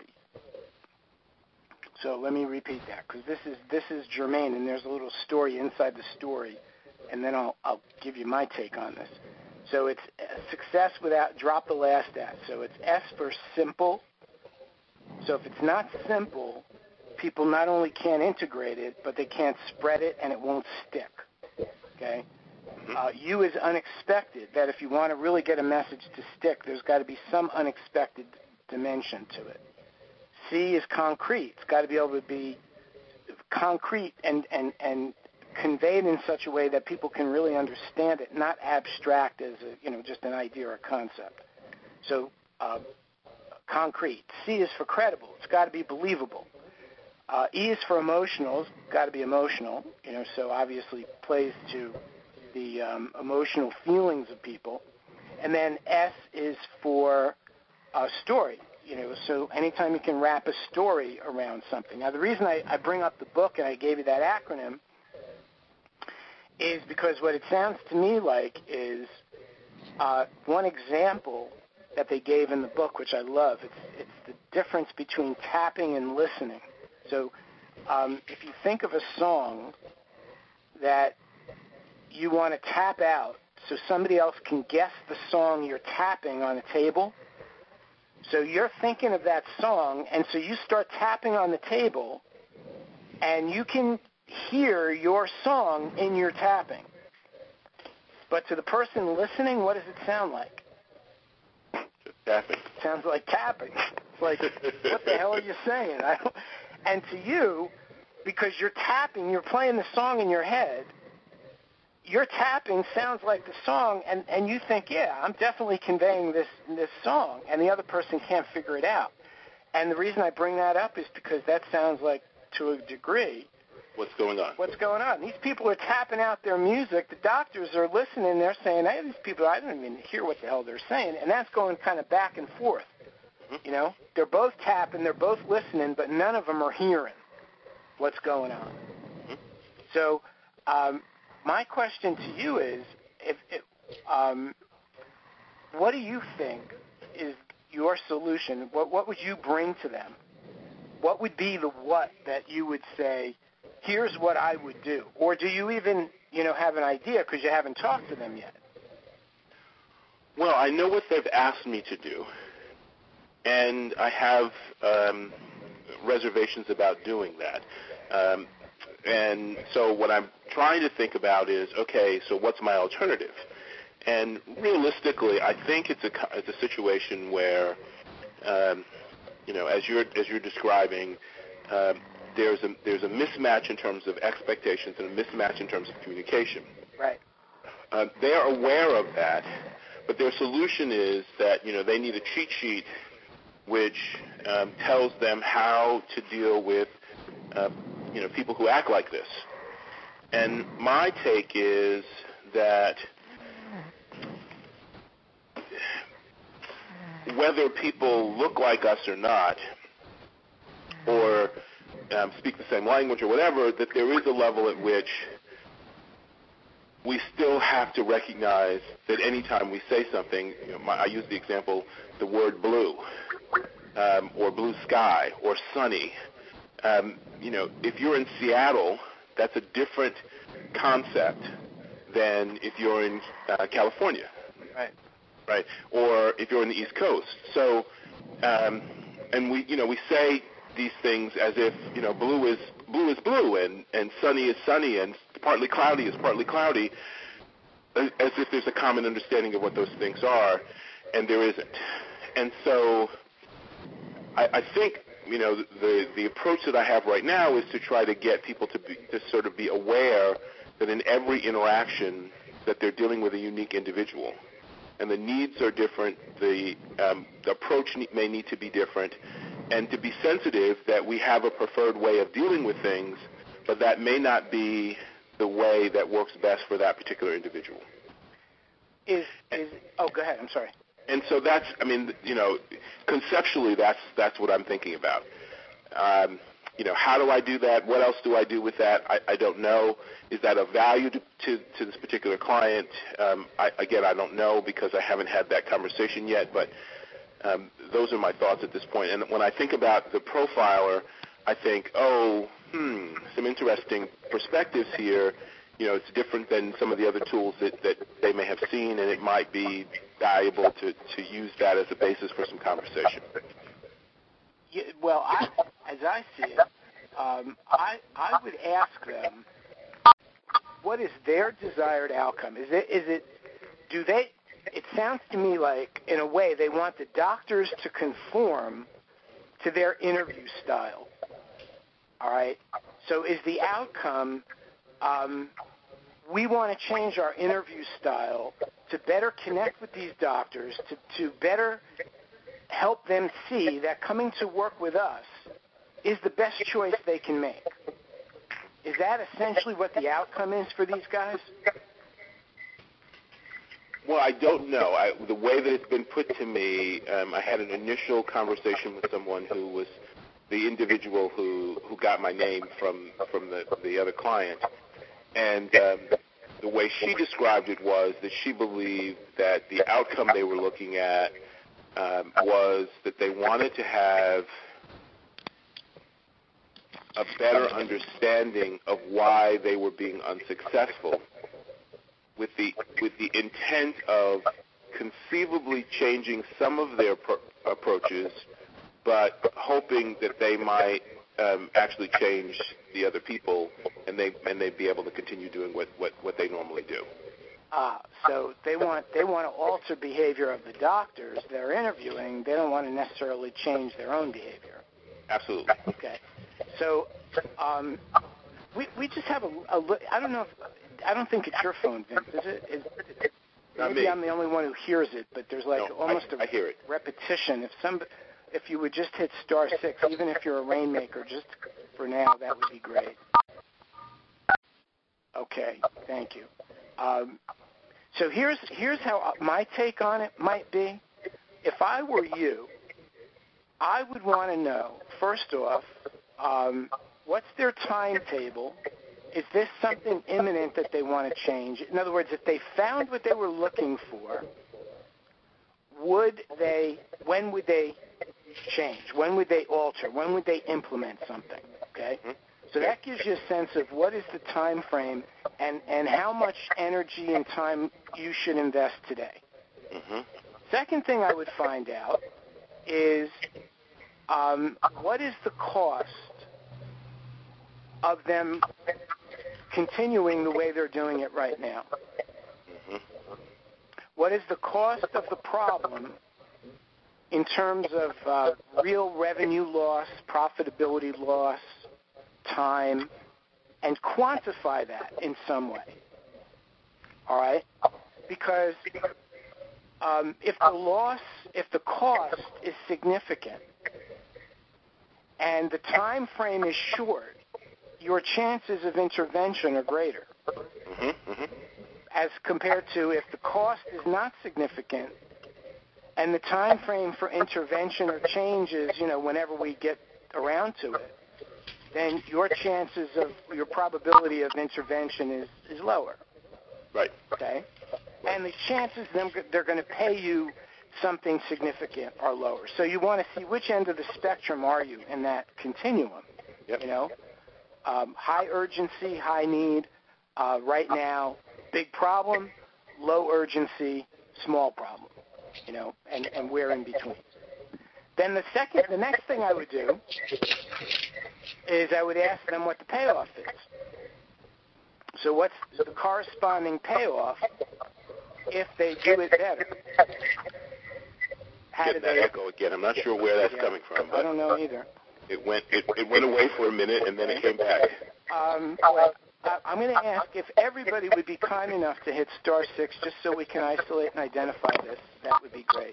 So let me repeat that, because this is germane, and there's a little story inside the story, and then I'll give you my take on this. So it's success without, drop the last S. So it's S for simple. So if it's not simple, people not only can't integrate it, but they can't spread it, and it won't stick. Okay? U is unexpected, that if you want to really get a message to stick, there's got to be some unexpected dimension to it. C is concrete. It's got to be able to be concrete and conveyed in such a way that people can really understand it, not abstract as just an idea or a concept. So concrete. C is for credible. It's got to be believable. E is for emotional. It's got to be emotional. So obviously plays to the emotional feelings of people. And then S is for story. So anytime you can wrap a story around something. Now, the reason I bring up the book and I gave you that acronym is because what it sounds to me like is one example that they gave in the book, which I love. It's the difference between tapping and listening. So if you think of a song that you want to tap out so somebody else can guess the song you're tapping on a table, so you're thinking of that song, and so you start tapping on the table, and you can hear your song in your tapping. But to the person listening, what does it sound like? Tapping. It sounds like tapping. It's like, what the hell are you saying? And to you, because you're tapping, you're playing the song in your head, your tapping sounds like the song, and you think, yeah, I'm definitely conveying this song, and the other person can't figure it out. And the reason I bring that up is because that sounds like, to a degree, what's going on. These people are tapping out their music. The doctors are listening. They're saying, hey, these people, I don't even hear what the hell they're saying. And that's going kind of back and forth. Mm-hmm. They're both tapping, they're both listening, but none of them are hearing what's going on. Mm-hmm. So my question to you is, what do you think is your solution? What would you bring to them? What would be the what that you would say, here's what I would do? Or do you even, have an idea because you haven't talked to them yet? Well, I know what they've asked me to do, and I have reservations about doing that. And so what I'm trying to think about is, okay, so what's my alternative? And realistically, I think it's a situation where, as you're describing, there's a mismatch in terms of expectations and a mismatch in terms of communication. Right. They are aware of that, but their solution is that they need a cheat sheet which tells them how to deal with people who act like this. And my take is that whether people look like us or not, or speak the same language or whatever, that there is a level at which we still have to recognize that anytime we say something, I use the example, the word blue, or blue sky, or sunny. If you're in Seattle, that's a different concept than if you're in California. Right, or if you're in the East Coast. So, and we say these things as if blue is blue, and sunny is sunny, and partly cloudy is partly cloudy, as if there's a common understanding of what those things are, and there isn't. And so, I think the approach that I have right now is to try to get people to sort of be aware that in every interaction that they're dealing with a unique individual. And the needs are different, the approach may need to be different, and to be sensitive that we have a preferred way of dealing with things, but that may not be the way that works best for that particular individual. Oh, go ahead, I'm sorry. And so that's, conceptually that's what I'm thinking about. How do I do that? What else do I do with that? I don't know. Is that of value to this particular client? I don't know because I haven't had that conversation yet, but those are my thoughts at this point. And when I think about the profiler, I think, some interesting perspectives here. It's different than some of the other tools that they may have seen, and it might be valuable to use that as a basis for some conversation. Yeah, well, as I see it, I would ask them, what is their desired outcome? It sounds to me like, in a way, they want the doctors to conform to their interview style. All right? So is the outcome, we want to change our interview style to better connect with these doctors, to better help them see that coming to work with us is the best choice they can make. Is that essentially what the outcome is for these guys? Well, I don't know. The way that it's been put to me, I had an initial conversation with someone who was the individual who got my name from the other client, and the way she described it was that she believed that the outcome they were looking at was that they wanted to have a better understanding of why they were being unsuccessful, with the intent of conceivably changing some of their approaches, but hoping that they might actually change the other people, and they'd be able to continue doing what they normally do. So they want to alter behavior of the doctors they're interviewing. They don't want to necessarily change their own behavior. Absolutely. Okay. So we just have I don't know if, I don't think it's your phone, Vince, is it? Maybe I'm the only one who hears it, but there's almost I hear it. Repetition. If you would just hit *6, even if you're a rainmaker, just for now, that would be great. Okay, thank you. So here's how my take on it might be. If I were you, I would want to know, first off, what's their timetable? Is this something imminent that they want to change? In other words, if they found what they were looking for, when would they change? When would they alter? When would they implement something? Okay? So that gives you a sense of what is the time frame and how much energy and time you should invest today. Mm-hmm. Second thing I would find out is what is the cost of them continuing the way they're doing it right now. Mm-hmm. what is the cost of the problem in terms of real revenue loss, profitability loss, time, and quantify that in some way. All right? Because if the cost is significant and the time frame is short, your chances of intervention are greater. As compared to if the cost is not significant and the time frame for intervention or change is, whenever we get around to it, then your chances of, your probability of intervention is lower. Right. Okay? And the chances they're going to pay you something significant are lower. So you want to see which end of the spectrum are you in that continuum. Yep. High urgency, high need, right now, big problem, low urgency, small problem, and where in between. Then the next thing I would do is I would ask them what the payoff is. So what's the corresponding payoff if they do it better? How Getting that echo again. I'm not sure where that's coming from. But I don't know either. It went away for a minute and then it came back. I'm going to ask if everybody would be kind enough to hit *6 just so we can isolate and identify this. That would be great.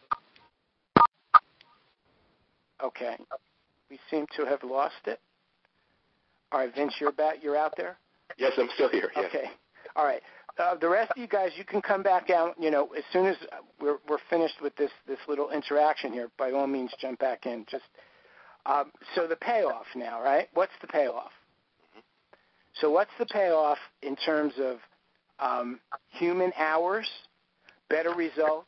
Okay. We seem to have lost it. All right, Vince, you're out there? Yes, I'm still here. Yes. Okay. All right. The rest of you guys, you can come back out, as soon as we're finished with this little interaction here. By all means, jump back in. Just so the payoff now, right? What's the payoff? So what's the payoff in terms of human hours, better results,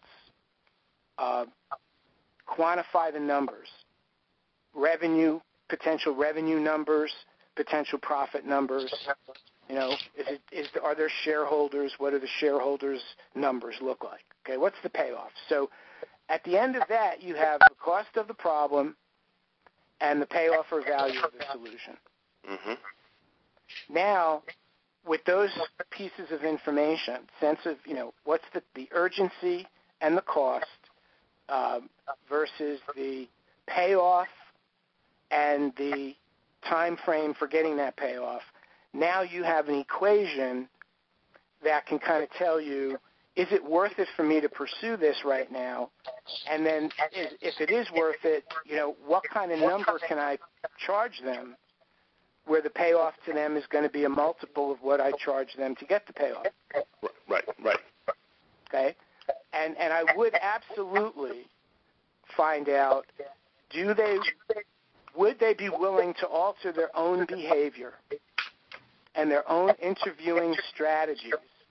quantify the numbers, revenue, potential revenue numbers, potential profit numbers. Are there shareholders? What do the shareholders' numbers look like? Okay, what's the payoff? So at the end of that, you have the cost of the problem and the payoff or value of the solution. Now, with those pieces of information, sense of, what's the urgency and the cost versus the payoff and the time frame for getting that payoff, now you have an equation that can kind of tell you, is it worth it for me to pursue this right now? And then if it is worth it, what kind of number can I charge them where the payoff to them is going to be a multiple of what I charge them to get the payoff? Right. Okay? And I would absolutely find out, would they be willing to alter their own behavior and their own interviewing strategies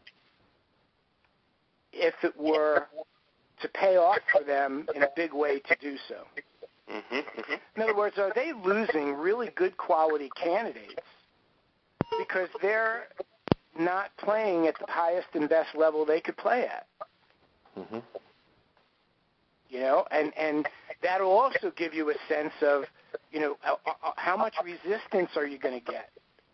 if it were to pay off for them in a big way to do so? In other words, are they losing really good quality candidates because they're not playing at the highest and best level they could play at? And that'll also give you a sense of, how much resistance are you going to get?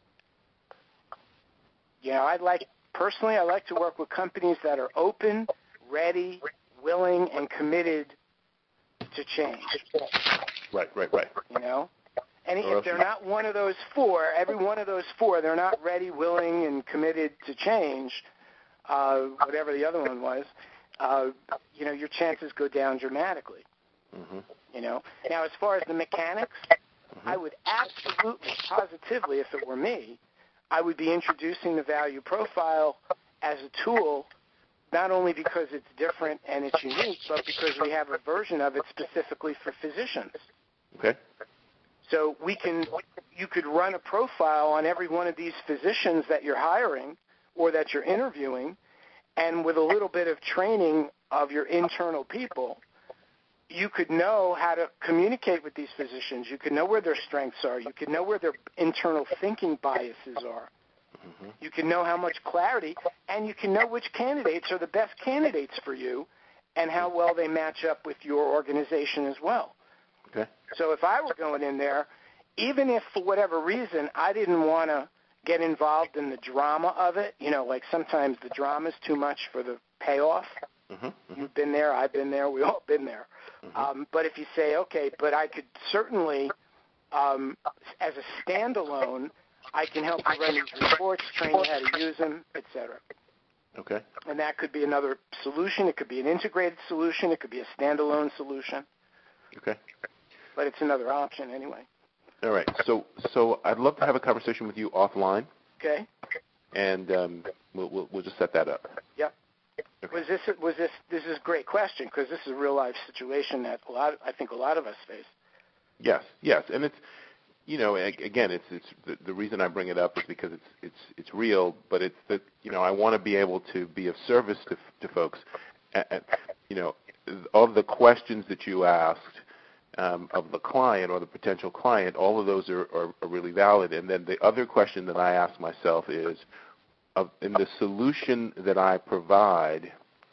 I like to work with companies that are open, ready, willing, and committed to change. Right. And if they're not one of those four, every one of those four, they're not ready, willing, and committed to change, whatever the other one was, your chances go down dramatically. Now, as far as the mechanics, I would absolutely, positively, if it were me, I would be introducing the value profile as a tool, not only because it's different and it's unique, but because we have a version of it specifically for physicians. Okay. So you could run a profile on every one of these physicians that you're hiring or that you're interviewing, and with a little bit of training of your internal people, you could know how to communicate with these physicians. You could know where their strengths are. You could know where their internal thinking biases are. You can know how much clarity, and you can know which candidates are the best candidates for you and how well they match up with your organization as well. Okay. So if I were going in there, even if for whatever reason I didn't want to get involved in the drama of it, like sometimes the drama is too much for the payoff, You've been there, I've been there, we've all been there. But if you say, okay, but I could certainly, as a standalone, I can help you run these reports, train you how to use them, et cetera. Okay. And that could be another solution. It could be an integrated solution. It could be a standalone solution. Okay. But it's another option anyway. All right. So I'd love to have a conversation with you offline. Okay. And we'll just set that up. Yep. Okay. This is a great question because this is a real life situation that I think a lot of us face. Yes, and it's, again, it's the reason I bring it up is because it's real, but it's that, I want to be able to be of service to folks. Of the questions that you asked of the client or the potential client, all of those are really valid. And then the other question that I ask myself is, in the solution that I provide,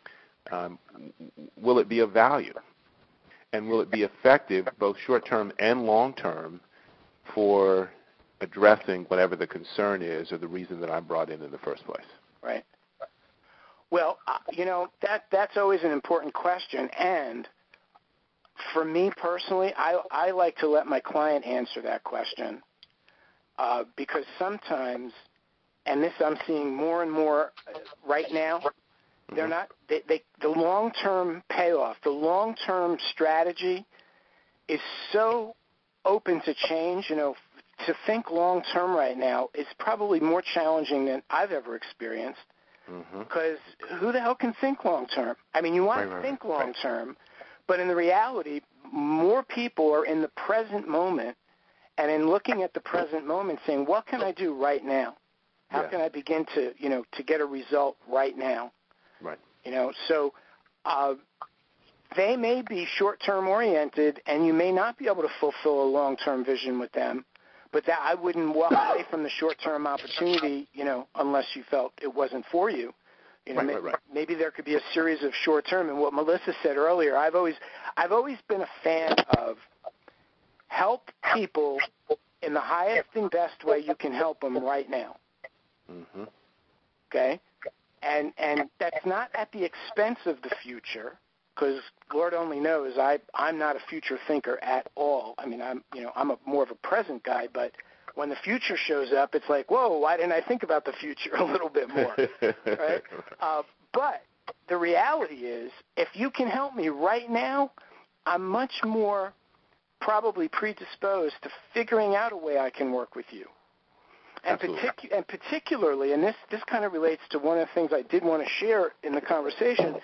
will it be of value? And will it be effective, both short-term and long-term, for addressing whatever the concern is or the reason that I'm brought in the first place? Right. Well, that's always an important question. And for me personally, I like to let my client answer that question because sometimes, and this I'm seeing more and more right now, they're not. The long-term payoff, the long-term strategy, is so open to change. To think long-term right now is probably more challenging than I've ever experienced. Because who the hell can think long-term? I mean, you want to think long-term, but in the reality, more people are in the present moment, and in looking at the present moment, saying, "What can I do right now? How can I begin to get a result right now?" Right. So they may be short-term oriented, and you may not be able to fulfill a long-term vision with them. But that I wouldn't walk away from the short-term opportunity, unless you felt it wasn't for you. Maybe there could be a series of short-term. And what Melissa said earlier, I've always been a fan of help people in the highest and best way you can help them right now. Okay? And that's not at the expense of the future, because Lord only knows I'm not a future thinker at all. I mean, I'm more of a present guy, but when the future shows up, it's like, whoa, why didn't I think about the future a little bit more, right? But the reality is, if you can help me right now, I'm much more probably predisposed to figuring out a way I can work with you. And particularly, and this kind of relates to one of the things I did want to share in the conversation,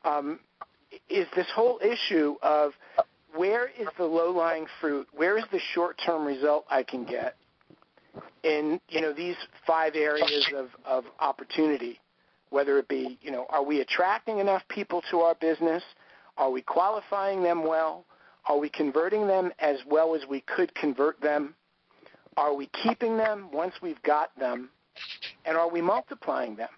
is this whole issue of where is the low-lying fruit, where is the short-term result I can get in, these 5 areas of opportunity, whether it be, are we attracting enough people to our business? Are we qualifying them well? Are we converting them as well as we could convert them? Are we keeping them once we've got them? And are we multiplying them?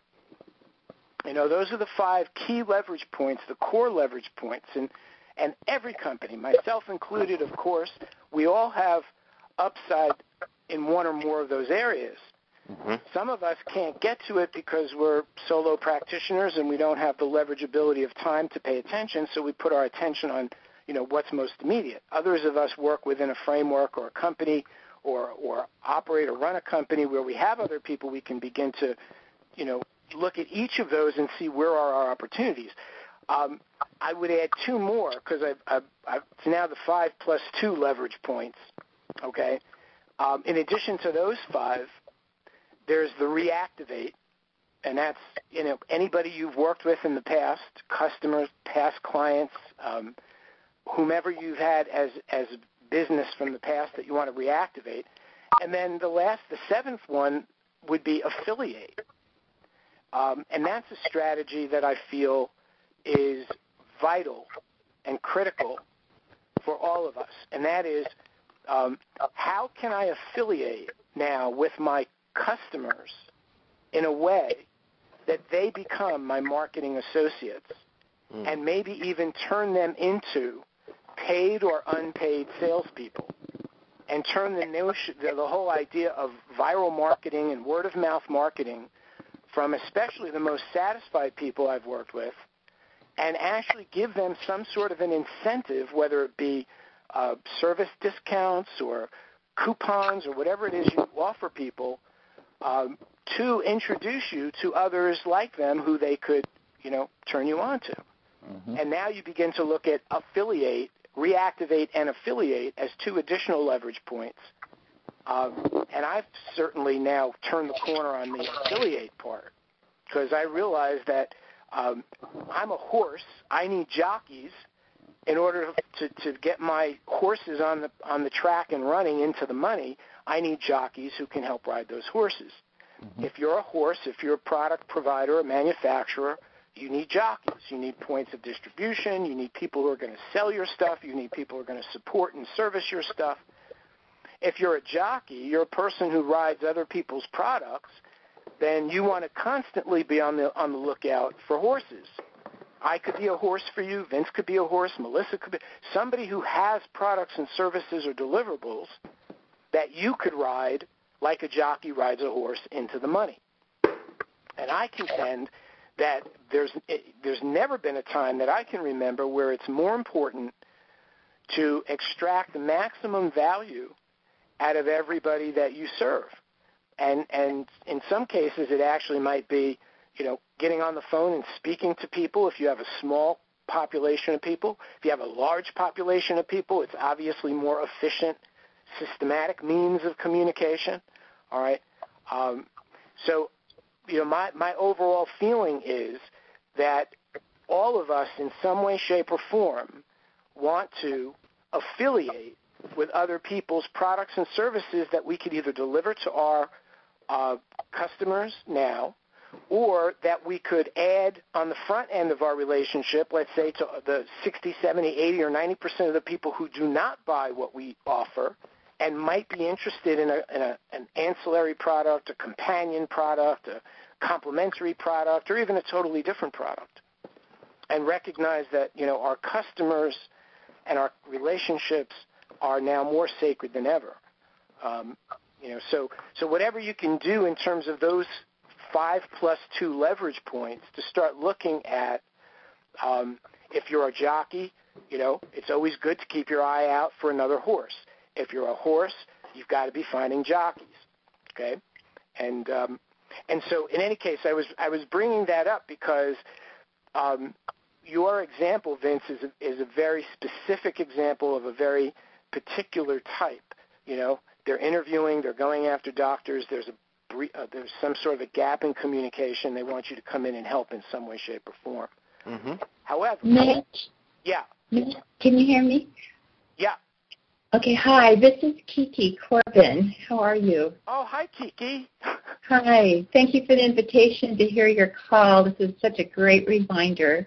Those are the 5 key leverage points, the core leverage points. And every company, myself included, of course, we all have upside in one or more of those areas. Some of us can't get to it because we're solo practitioners and we don't have the leverageability of time to pay attention, so we put our attention on, what's most immediate. Others of us work within a framework or a company or operate or run a company where we have other people we can begin to, look at each of those and see where are our opportunities. I would add 2 more because it's now the 5 plus 2 leverage points, okay? In addition to those 5, there's the reactivate, and that's, anybody you've worked with in the past, customers, past clients, whomever you've had as business from the past that you want to reactivate. And then the 7th one would be affiliate. And that's a strategy that I feel is vital and critical for all of us. And that is, how can I affiliate now with my customers in a way that they become my marketing associates and maybe even turn them into paid or unpaid salespeople, and turn the whole idea of viral marketing and word-of-mouth marketing from especially the most satisfied people I've worked with and actually give them some sort of an incentive, whether it be service discounts or coupons or whatever it is you offer people, to introduce you to others like them who they could, turn you on to. Mm-hmm. And now you begin to look at reactivate and affiliate as two additional leverage points. And I've certainly now turned the corner on the affiliate part, because I realize that I'm a horse. I need jockeys in order to get my horses on the track and running into the money. I need jockeys who can help ride those horses. Mm-hmm. If you're a horse, if you're a product provider, a manufacturer, you need jockeys. You need points of distribution. You need people who are going to sell your stuff. You need people who are going to support and service your stuff. If you're a jockey, you're a person who rides other people's products, then you want to constantly be on the lookout for horses. I could be a horse for you. Vince could be a horse. Melissa could be somebody who has products and services or deliverables that you could ride like a jockey rides a horse into the money. And I contend that there's never been a time that I can remember where it's more important to extract the maximum value out of everybody that you serve. And in some cases, it actually might be, getting on the phone and speaking to people. If you have a small population of people, if you have a large population of people, it's obviously more efficient, systematic means of communication. All right. So, my overall feeling is that all of us in some way, shape, or form want to affiliate with other people's products and services that we could either deliver to our customers now, or that we could add on the front end of our relationship, let's say to the 60, 70, 80, or 90% of the people who do not buy what we offer and might be interested in an ancillary product, a companion product, a complementary product, or even a totally different product. And recognize that, our customers and our relationships are now more sacred than ever. So whatever you can do in terms of those 5+2 leverage points to start looking at, if you're a jockey, it's always good to keep your eye out for another horse. If you're a horse, you've got to be finding jockeys, okay? And so in any case, I was bringing that up because your example, Vince, is a very specific example of a very particular type. They're interviewing, they're going after doctors. There's some sort of a gap in communication. They want you to come in and help in some way, shape, or form. Mm-hmm. However, Mitch? Yeah. Mitch, can you hear me? Yeah. Okay, hi. This is Kiki Corbin. How are you? Oh, hi, Kiki. Hi. Thank you for the invitation to hear your call. This is such a great reminder.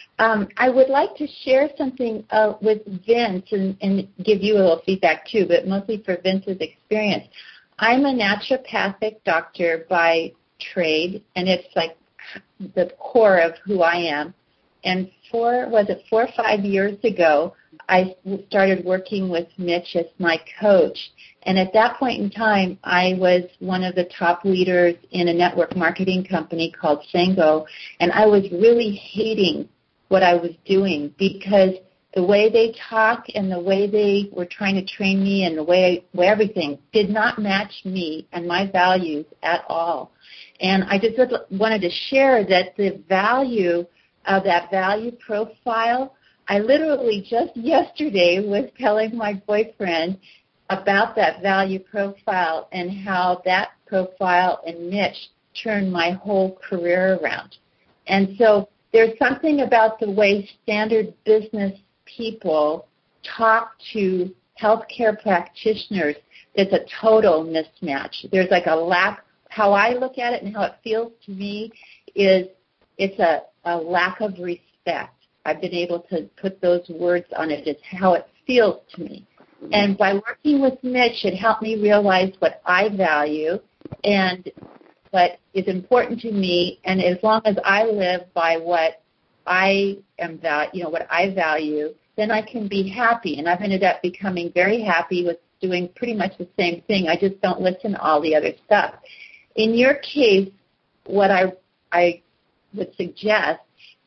I would like to share something with Vince and give you a little feedback too, but mostly for Vince's experience. I'm a naturopathic doctor by trade, and it's like the core of who I am. And 4 or 5 years ago, I started working with Mitch as my coach. And at that point in time, I was one of the top leaders in a network marketing company called Sango, and I was really hating what I was doing because the way they talk and the way they were trying to train me and the way everything did not match me and my values at all. And I just wanted to share that the value of that value profile, I literally just yesterday was telling my boyfriend about that value profile and how that profile and niche turned my whole career around. And so there's something about the way standard business people talk to healthcare practitioners that's a total mismatch. There's like a lack, how I look at it and how it feels to me is it's a lack of respect. I've been able to put those words on it. It's how it feels to me. And by working with Mitch, it helped me realize what I value and what is important to me. And as long as I live by what I am, what I value, then I can be happy. And I've ended up becoming very happy with doing pretty much the same thing. I just don't listen to all the other stuff. In your case, what I would suggest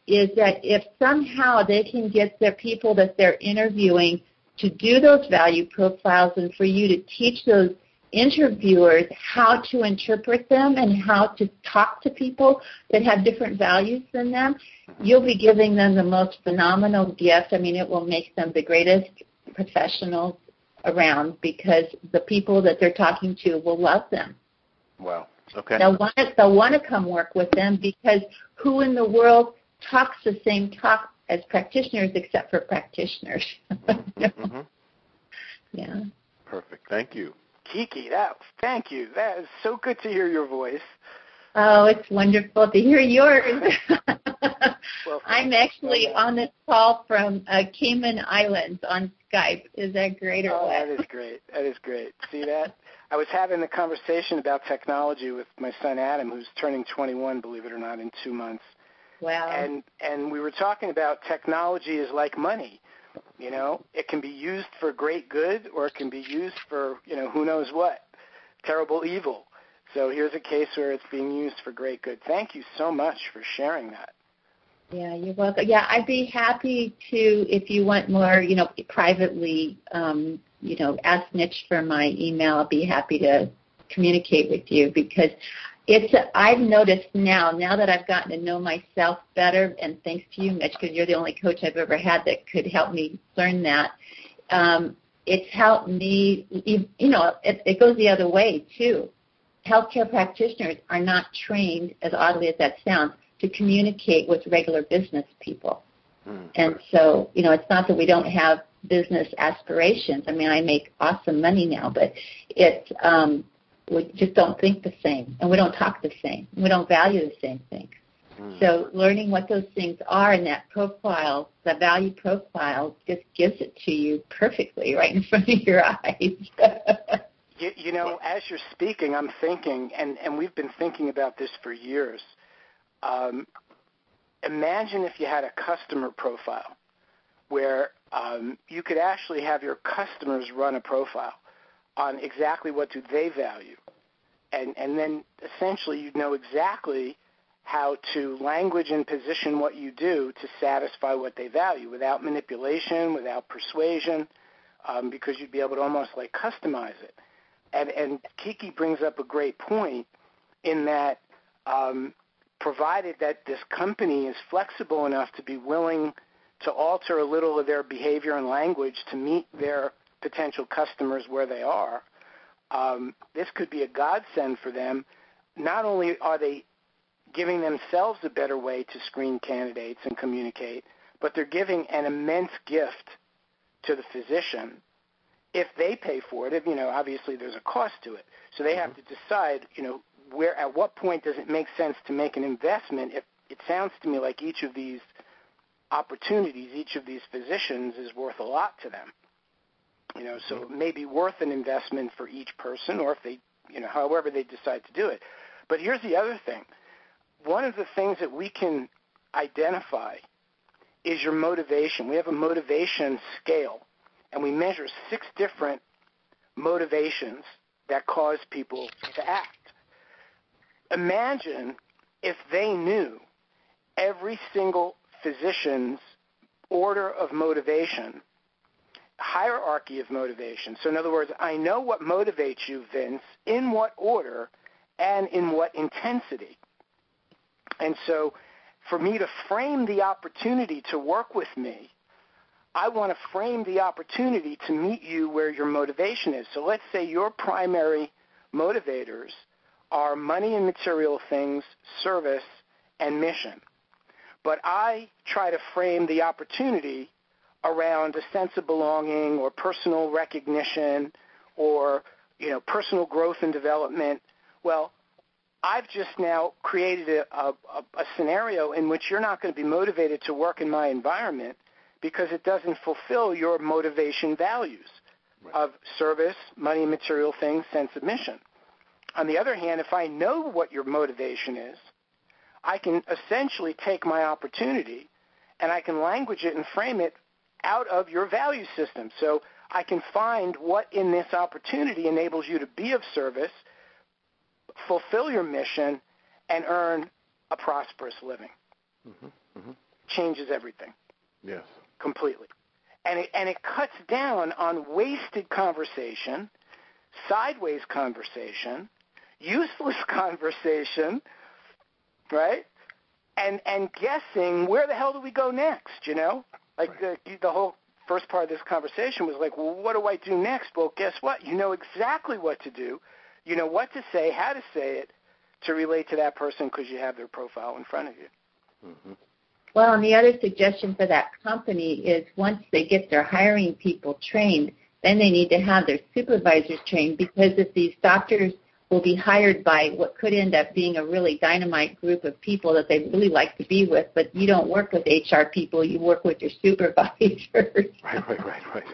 is that if somehow they can get the people that they're interviewing to do those value profiles and for you to teach those interviewers how to interpret them and how to talk to people that have different values than them, you'll be giving them the most phenomenal gift. I mean, it will make them the greatest professionals around because the people that they're talking to will love them. Wow. Okay. They'll want to come work with them because who in the world talks the same talk as practitioners except for practitioners? Mm-hmm. Yeah. Perfect. Thank you. Kiki, thank you. That is so good to hear your voice. Oh, it's wonderful to hear yours. Well, I'm actually on this call from Cayman Islands on Skype. Is that great or what? That is great. That is great. See that? I was having a conversation about technology with my son Adam, who's turning 21, believe it or not, in 2 months. Wow. And we were talking about technology is like money. You know, it can be used for great good or it can be used for, who knows what, terrible evil. So here's a case where it's being used for great good. Thank you so much for sharing that. Yeah, you're welcome. Yeah, I'd be happy to, if you want more, privately, ask Mitch for my email. I'll be happy to communicate with you because I've noticed now that I've gotten to know myself better, and thanks to you, Mitch, because you're the only coach I've ever had that could help me learn that. It's helped me, it goes the other way, too. Healthcare practitioners are not trained, as oddly as that sounds, to communicate with regular business people. And so, it's not that we don't have business aspirations. I mean, I make awesome money now, but we just don't think the same, and we don't talk the same. We don't value the same things. So learning what those things are in that profile, the value profile, just gives it to you perfectly right in front of your eyes. As you're speaking, I'm thinking, and we've been thinking about this for years, imagine if you had a customer profile where you could actually have your customers run a profile on exactly what do they value. And then essentially you'd know exactly how to language and position what you do to satisfy what they value without manipulation, without persuasion, because you'd be able to almost like customize it. And Kiki brings up a great point in that provided that this company is flexible enough to be willing to alter a little of their behavior and language to meet their potential customers where they are, this could be a godsend for them. Not only are they giving themselves a better way to screen candidates and communicate, but they're giving an immense gift to the physician if they pay for it. Obviously there's a cost to it. So they have to decide, at what point does it make sense to make an investment. If it sounds to me like each of these opportunities, each of these physicians is worth a lot to them. So it may be worth an investment for each person, or if they, however they decide to do it. But here's the other thing. One of the things that we can identify is your motivation. We have a motivation scale, and we measure 6 different motivations that cause people to act. Imagine if they knew every single physician's order of motivation, hierarchy of motivation. So in other words, I know what motivates you, Vince, in what order and in what intensity. And so for me to frame the opportunity to work with me, I want to frame the opportunity to meet you where your motivation is. So let's say your primary motivators are money and material things, service, and mission. But I try to frame the opportunity around a sense of belonging or personal recognition or, personal growth and development. Well, I've just now created a scenario in which you're not going to be motivated to work in my environment because it doesn't fulfill your motivation values of service, money, material things, sense of mission. On the other hand, if I know what your motivation is, I can essentially take my opportunity and I can language it and frame it out of your value system. So I can find what in this opportunity enables you to be of service, fulfill your mission, and earn a prosperous living. changes everything. Yes. Completely. And it cuts down on wasted conversation, sideways conversation, useless conversation, right? And guessing, where the hell do we go next, you know? Like the whole first part of this conversation was like, well, what do I do next? Well, guess what? You know exactly what to do. You know what to say, how to say it to relate to that person because you have their profile in front of you. Mm-hmm. Well, and the other suggestion for that company is once they get their hiring people trained, then they need to have their supervisors trained, because if these doctors will be hired by what could end up being a really dynamite group of people that they really like to be with, but you don't work with HR people, you work with your supervisors. Right.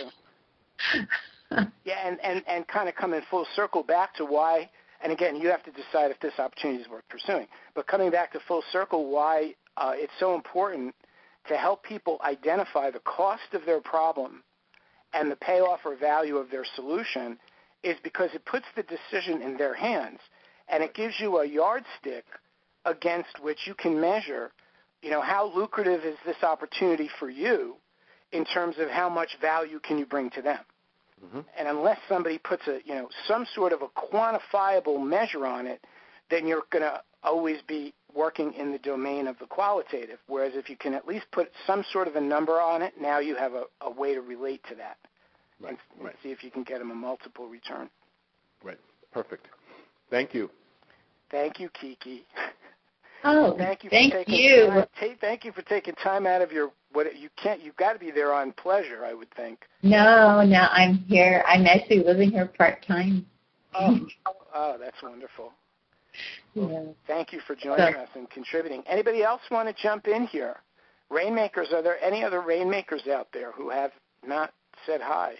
Yeah, and kind of coming full circle back to why, and again, you have to decide if this opportunity is worth pursuing, but coming back to full circle, why it's so important to help people identify the cost of their problem and the payoff or value of their solution is because it puts the decision in their hands, and it gives you a yardstick against which you can measure, you know, how lucrative is this opportunity for you in terms of how much value can you bring to them. Mm-hmm. And unless somebody puts some sort of a quantifiable measure on it, then you're going to always be working in the domain of the qualitative. Whereas if you can at least put some sort of a number on it, now you have a way to relate to that. Right. And see if you can get them a multiple return. Right. Perfect. Thank you. Thank you, Kiki. Oh, thank you. Thank you for taking time out of your you've got to be there on pleasure, I would think. No, I'm here. I'm actually living here part-time. Oh, that's wonderful. Well, yeah. Thank you for joining us and contributing. Anybody else want to jump in here? Rainmakers, are there any other Rainmakers out there who have not said hi?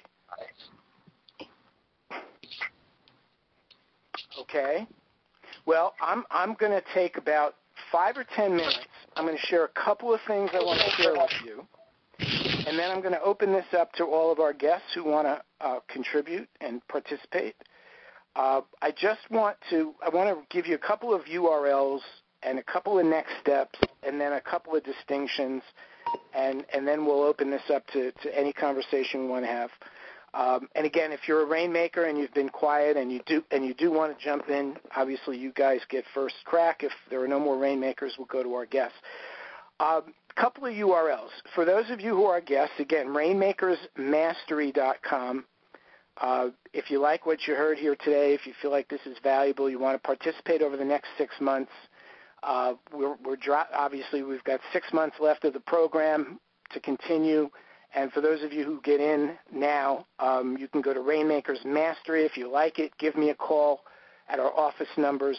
Okay. Well, I'm going to take about 5 or 10 minutes. I'm going to share a couple of things I want to share with you, and then I'm going to open this up to all of our guests who want to contribute and participate. I want to give you a couple of URLs and a couple of next steps, and then a couple of distinctions, and then we'll open this up to any conversation we want to have. And again, if you're a Rainmaker and you've been quiet and you do want to jump in, obviously you guys get first crack. If there are no more Rainmakers, we'll go to our guests. Couple of URLs. For those of you who are guests, again, rainmakersmastery.com. If you like what you heard here today, if you feel like this is valuable, you want to participate over the next 6 months, obviously we've got 6 months left of the program to continue. And for those of you who get in now, you can go to Rainmakers Mastery. If you like it, give me a call at our office numbers,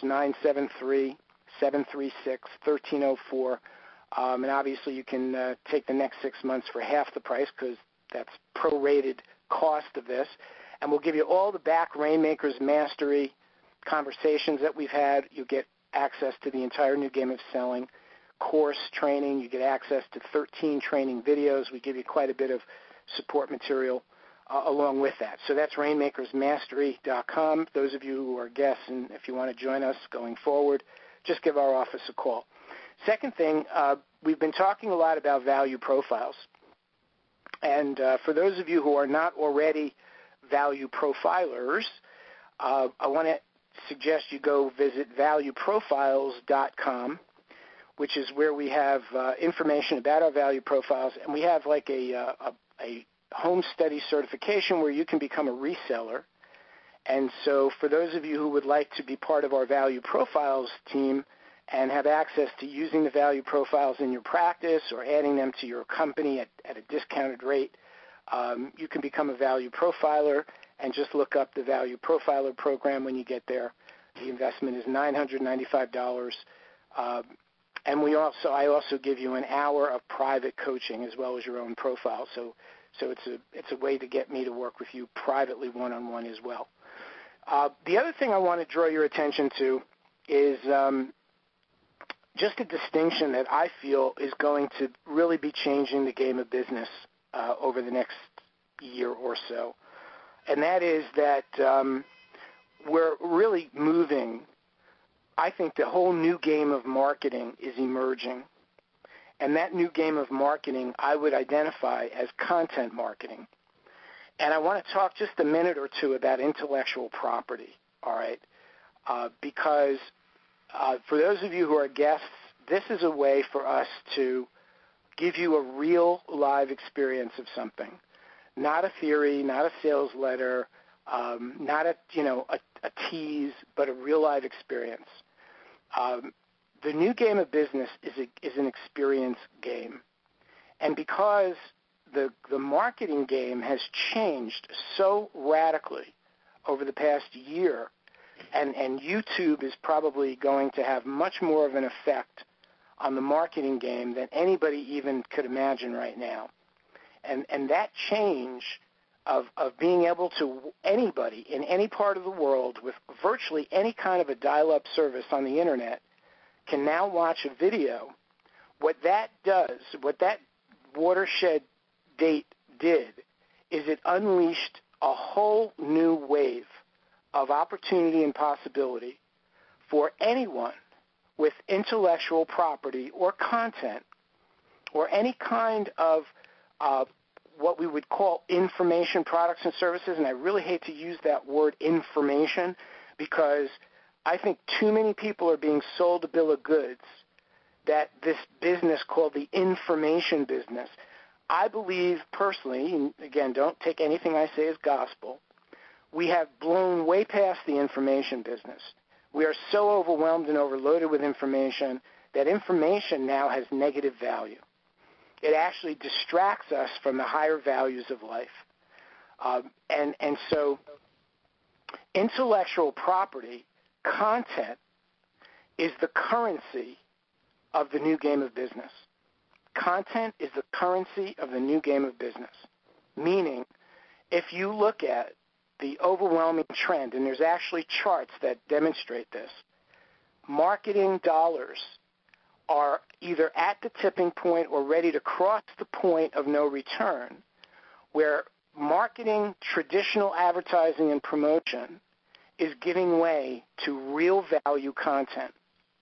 973-736-1304. And obviously you can take the next 6 months for half the price because that's prorated cost of this. And we'll give you all the back Rainmakers Mastery conversations that we've had. You get access to the entire New Game of Selling course training. You get access to 13 training videos. We give you quite a bit of support material along with that. So that's rainmakersmastery.com. Those of you who are guests, and if you want to join us going forward, just give our office a call. Second thing, we've been talking a lot about value profiles. And for those of you who are not already value profilers, I want to suggest you go visit valueprofiles.com, which is where we have information about our value profiles, and we have like a home study certification where you can become a reseller. And so for those of you who would like to be part of our value profiles team and have access to using the value profiles in your practice or adding them to your company at a discounted rate, you can become a value profiler and just look up the value profiler program when you get there. The investment is $995. And I also give you an hour of private coaching as well as your own profile. So it's a way to get me to work with you privately one-on-one as well. The other thing I want to draw your attention to is just a distinction that I feel is going to really be changing the game of business over the next year or so. And that is that we're really moving. I think the whole new game of marketing is emerging. And that new game of marketing I would identify as content marketing. And I want to talk just a minute or two about intellectual property, all right? Because for those of you who are guests, this is a way for us to give you a real live experience of something, not a theory, not a sales letter, not a tease, but a real live experience. The new game of business is an experience game, and because the marketing game has changed so radically over the past year, and YouTube is probably going to have much more of an effect on the marketing game than anybody even could imagine right now. And that change of being able to, anybody in any part of the world with virtually any kind of a dial-up service on the Internet can now watch a video. What that does, what that watershed date did, is it unleashed a whole new wave of opportunity and possibility for anyone with intellectual property or content or any kind of what we would call information products and services. And I really hate to use that word information because I think too many people are being sold a bill of goods that this business called the information business. I believe personally, and again, don't take anything I say as gospel, we have blown way past the information business. We are so overwhelmed and overloaded with information that information now has negative value. It actually distracts us from the higher values of life. And so intellectual property, content, is the currency of the new game of business. Content is the currency of the new game of business, meaning if you look at the overwhelming trend, and there's actually charts that demonstrate this, marketing dollars are either at the tipping point or ready to cross the point of no return, where marketing, traditional advertising, and promotion is giving way to real value content.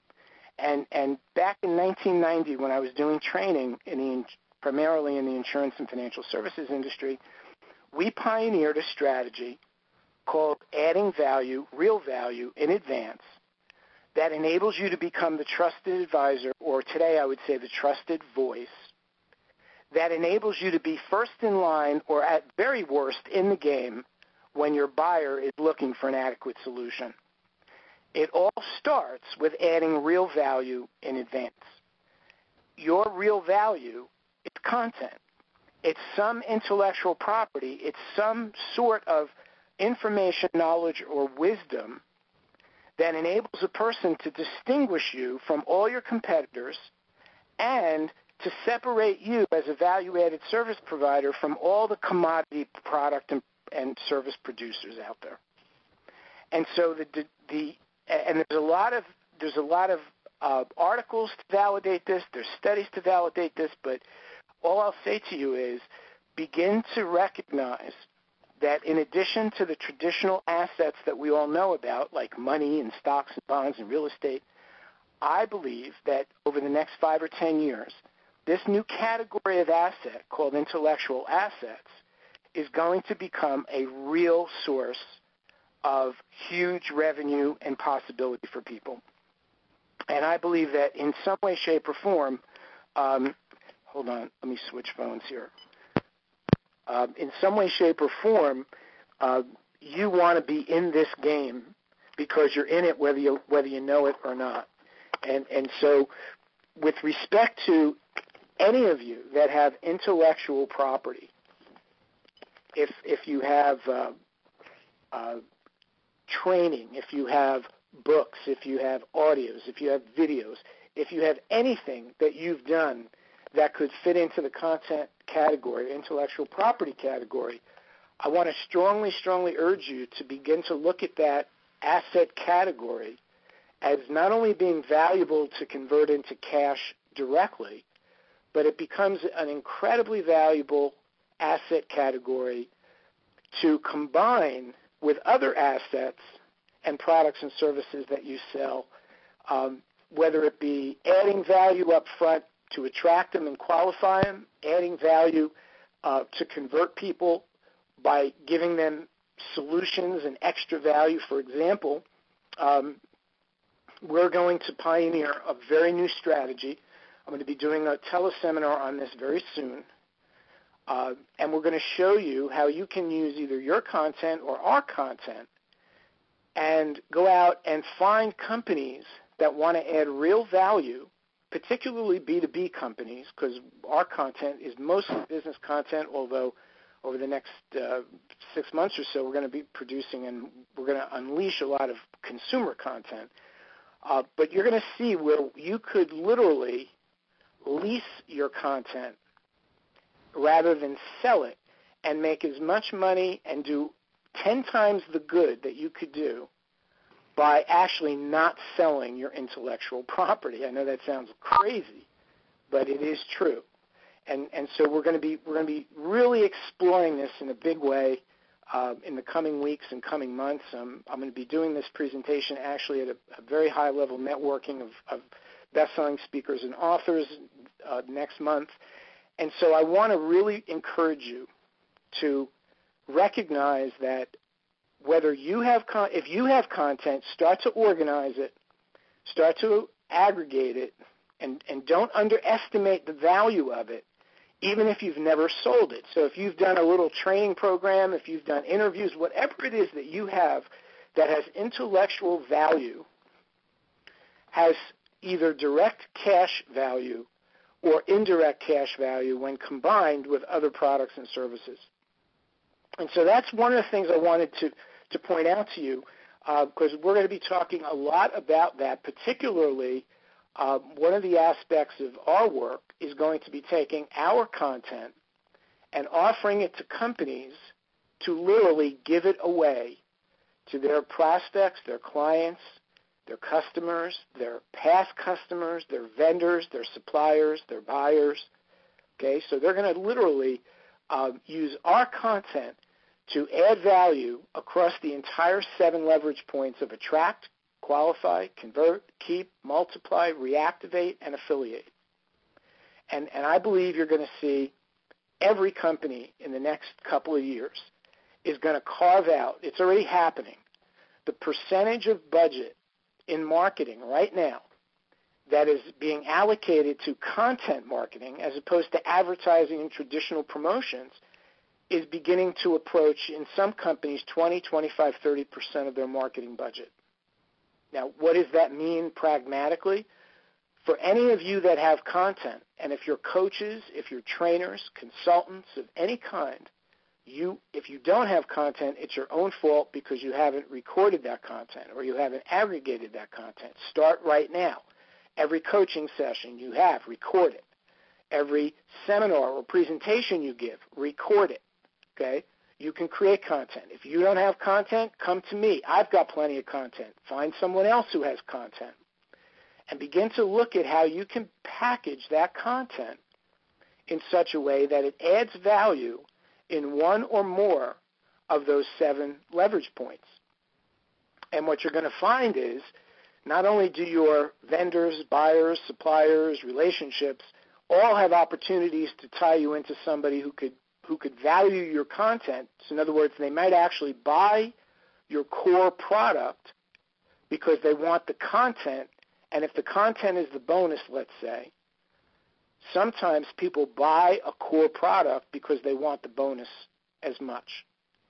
And back in 1990, when I was doing training primarily in the insurance and financial services industry, we pioneered a strategy called adding value, real value, in advance that enables you to become the trusted advisor, or today I would say the trusted voice, that enables you to be first in line or at very worst in the game when your buyer is looking for an adequate solution. It all starts with adding real value in advance. Your real value is content. It's some intellectual property. It's some sort of information, knowledge, or wisdom that enables a person to distinguish you from all your competitors and to separate you as a value-added service provider from all the commodity product and service producers out there. And so and there's a lot of articles to validate this. There's studies to validate this. But all I'll say to you is begin to recognize that in addition to the traditional assets that we all know about, like money and stocks and bonds and real estate, I believe that over the next 5 or 10 years, this new category of asset called intellectual assets is going to become a real source of huge revenue and possibility for people. And I believe that in some way, shape, or form, hold on, let me switch phones here. In some way, shape, or form, you want to be in this game because you're in it whether you know it or not. And so with respect to any of you that have intellectual property, if you have training, if you have books, if you have audios, if you have videos, if you have anything that you've done that could fit into the content category, intellectual property category, I want to strongly, strongly urge you to begin to look at that asset category as not only being valuable to convert into cash directly, but it becomes an incredibly valuable asset category to combine with other assets and products and services that you sell, whether it be adding value up front to attract them and qualify them, adding value to convert people by giving them solutions and extra value. For example, we're going to pioneer a very new strategy. I'm going to be doing a teleseminar on this very soon. And we're going to show you how you can use either your content or our content and go out and find companies that want to add real value, particularly B2B companies, because our content is mostly business content, although over the next 6 months or so we're going to be producing and we're going to unleash a lot of consumer content. But you're going to see where you could literally lease your content rather than sell it and make as much money and do 10 times the good that you could do by actually not selling your intellectual property. I know that sounds crazy, but it is true. And so we're going to be really exploring this in a big way in the coming weeks and coming months. I'm going to be doing this presentation actually at a very high level networking of best-selling speakers and authors next month. And so I want to really encourage you to recognize that whether you have if you have content, start to organize it, start to aggregate it, and don't underestimate the value of it, even if you've never sold it. So if you've done a little training program, if you've done interviews, whatever it is that you have that has intellectual value, has either direct cash value or indirect cash value when combined with other products and services. And so that's one of the things I wanted to point out to you, because we're going to be talking a lot about that. Particularly, one of the aspects of our work is going to be taking our content and offering it to companies to literally give it away to their prospects, their clients, their customers, their past customers, their vendors, their suppliers, their buyers. Okay, so they're going to literally use our content to add value across the entire 7 leverage points of attract, qualify, convert, keep, multiply, reactivate, and affiliate. And I believe you're going to see every company in the next couple of years is going to carve out, it's already happening, the percentage of budget in marketing right now that is being allocated to content marketing as opposed to advertising and traditional promotions is beginning to approach, in some companies, 20, 25, 30% of their marketing budget. Now, what does that mean pragmatically? For any of you that have content, and if you're coaches, if you're trainers, consultants of any kind, if you don't have content, it's your own fault because you haven't recorded that content or you haven't aggregated that content. Start right now. Every coaching session you have, record it. Every seminar or presentation you give, record it. Okay? You can create content. If you don't have content, come to me. I've got plenty of content. Find someone else who has content. And begin to look at how you can package that content in such a way that it adds value in one or more of those 7 leverage points. And what you're going to find is not only do your vendors, buyers, suppliers, relationships all have opportunities to tie you into somebody who could value your content. So in other words, they might actually buy your core product because they want the content. And if the content is the bonus, let's say, sometimes people buy a core product because they want the bonus as much.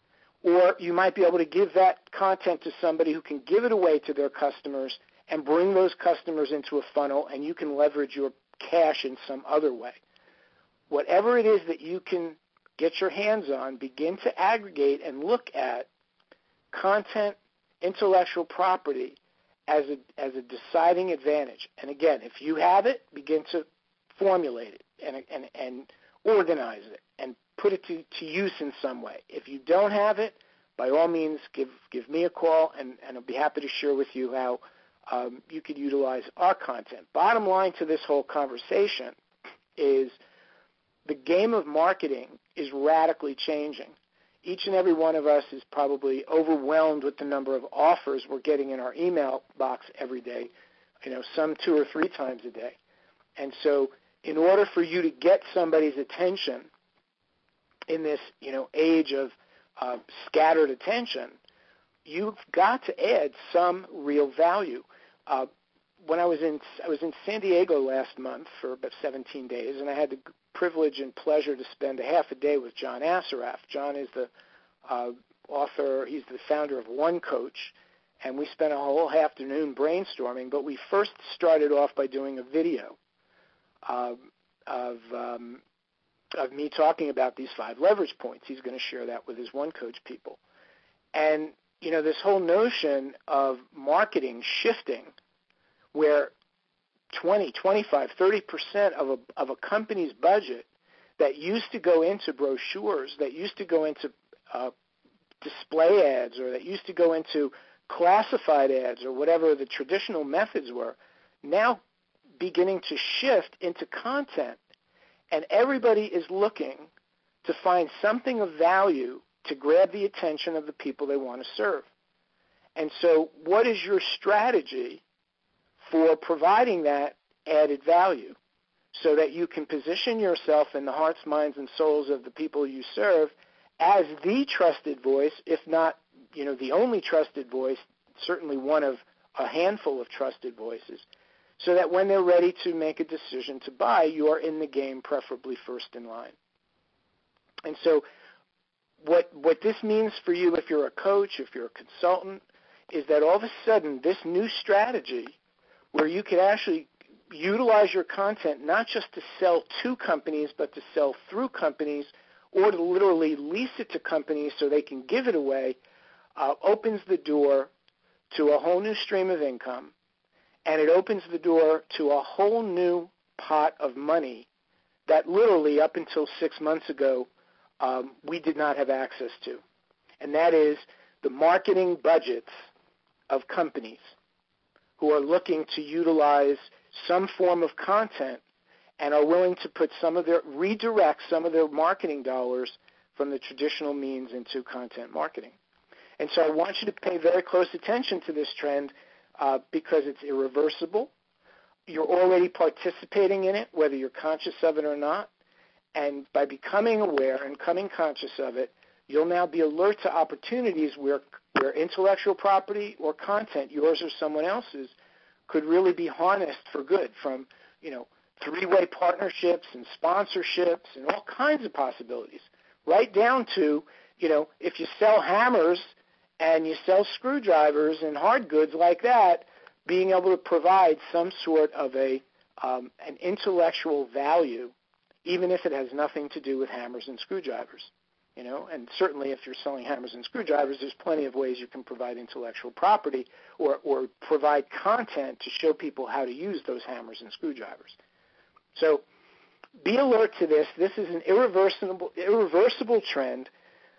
Or you might be able to give that content to somebody who can give it away to their customers and bring those customers into a funnel, and you can leverage your cash in some other way. Whatever it is that you can get your hands on, begin to aggregate and look at content, intellectual property as a deciding advantage. And again, if you have it, begin to formulate it and organize it and put it to use in some way. If you don't have it, by all means, give me a call, and I'll be happy to share with you how you could utilize our content. Bottom line to this whole conversation is the game of marketing is radically changing. Each and every one of us is probably overwhelmed with the number of offers we're getting in our email box every day, some 2 or 3 times a day. And so in order for you to get somebody's attention in this, age of scattered attention, you've got to add some real value. When I was in San Diego last month for about 17 days, and I had the privilege and pleasure to spend a half a day with John Assaraf. John is the author. He's the founder of One Coach, and we spent a whole afternoon brainstorming. But we first started off by doing a video of me talking about these 5 leverage points. He's going to share that with his One Coach people. And, this whole notion of marketing shifting where 20, 25, 30% of a company's budget that used to go into brochures, that used to go into display ads, or that used to go into classified ads, or whatever the traditional methods were, now beginning to shift into content. And everybody is looking to find something of value to grab the attention of the people they want to serve. And so what is your strategy for providing that added value so that you can position yourself in the hearts, minds, and souls of the people you serve as the trusted voice, if not, the only trusted voice, certainly one of a handful of trusted voices, so that when they're ready to make a decision to buy, you are in the game, preferably first in line. And so what this means for you, if you're a coach, if you're a consultant, is that all of a sudden this new strategy where you can actually utilize your content not just to sell to companies, but to sell through companies, or to literally lease it to companies so they can give it away, opens the door to a whole new stream of income, and it opens the door to a whole new pot of money that literally up until 6 months ago we did not have access to. And that is the marketing budgets of companies who are looking to utilize some form of content and are willing to put redirect some of their marketing dollars from the traditional means into content marketing. And so I want you to pay very close attention to this trend because it's irreversible. You're already participating in it, whether you're conscious of it or not. And by becoming aware and becoming conscious of it, you'll now be alert to opportunities where intellectual property or content, yours or someone else's, could really be harnessed for good, from, three-way partnerships and sponsorships and all kinds of possibilities, right down to, if you sell hammers and you sell screwdrivers and hard goods like that, being able to provide some sort of an intellectual value, even if it has nothing to do with hammers and screwdrivers. And certainly if you're selling hammers and screwdrivers, there's plenty of ways you can provide intellectual property or provide content to show people how to use those hammers and screwdrivers. So be alert to this. This is an irreversible trend,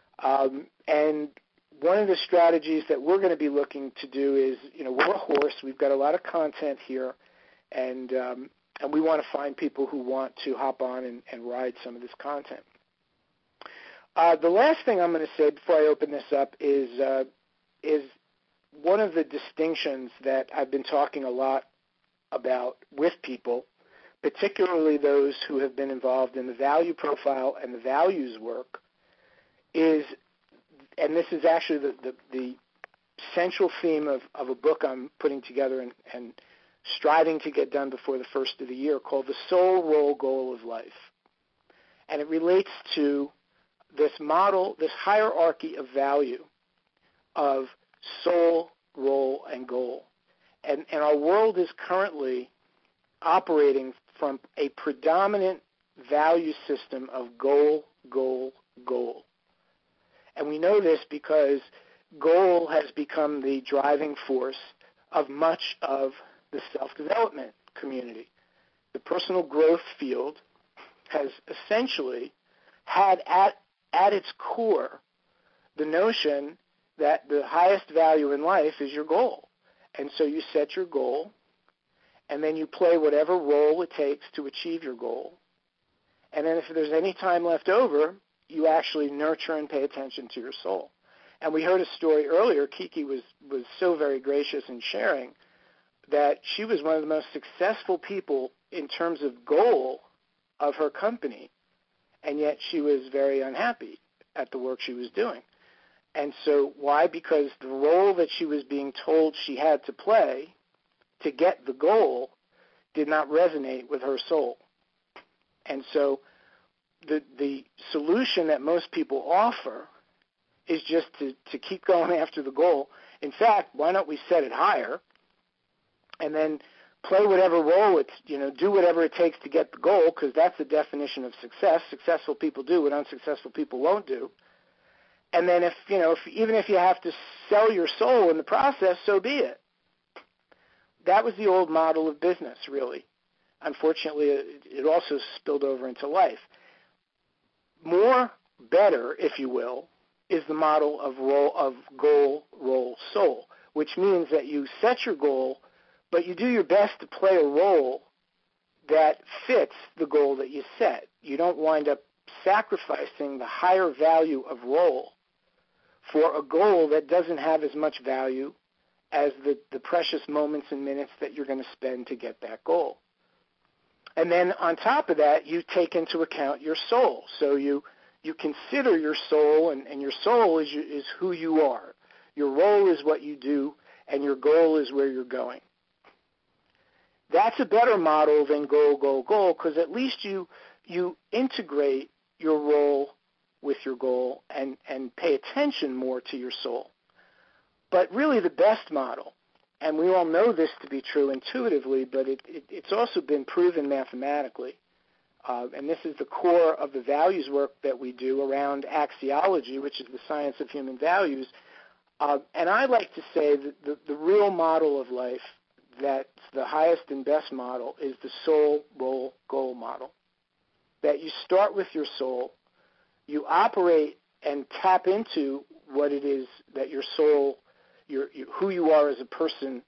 and one of the strategies that we're going to be looking to do is, we're a horse. We've got a lot of content here, and we want to find people who want to hop on and ride some of this content. The last thing I'm going to say before I open this up is one of the distinctions that I've been talking a lot about with people, particularly those who have been involved in the value profile and the values work, is, and this is actually the central theme of a book I'm putting together and striving to get done before the first of the year, called The Soul, Role, Goal of Life. And it relates to this model, this hierarchy of value of soul, role, and goal. And our world is currently operating from a predominant value system of goal, goal, goal. And we know this because goal has become the driving force of much of the self-development community. The personal growth field has essentially had at its core the notion that the highest value in life is your goal. And so you set your goal, and then you play whatever role it takes to achieve your goal. And then if there's any time left over, you actually nurture and pay attention to your soul. And we heard a story earlier. Kiki was so very gracious in sharing that she was one of the most successful people in terms of goal of her company, and yet she was very unhappy at the work she was doing. And so why? Because the role that she was being told she had to play to get the goal did not resonate with her soul. And so the solution that most people offer is just to keep going after the goal. In fact, why don't we set it higher and then play whatever role it's, do whatever it takes to get the goal, because that's the definition of success. Successful people do what unsuccessful people won't do. And then even if you have to sell your soul in the process, so be it. That was the old model of business, really. Unfortunately, it also spilled over into life. Better, if you will, is the model of goal, role, soul, which means that you set your goal, but you do your best to play a role that fits the goal that you set. You don't wind up sacrificing the higher value of role for a goal that doesn't have as much value as the precious moments and minutes that you're going to spend to get that goal. And then on top of that, you take into account your soul. So you consider your soul, and your soul is who you are. Your role is what you do, and your goal is where you're going. That's a better model than goal, because at least you integrate your role with your goal and pay attention more to your soul. But really the best model, and we all know this to be true intuitively, but it's also been proven mathematically, and this is the core of the values work that we do around axiology, which is the science of human values. And I like to say that the real model of life that's the highest and best model is the soul, role, goal model. That you start with your soul, you operate and tap into what it is that your soul, who you are as a person,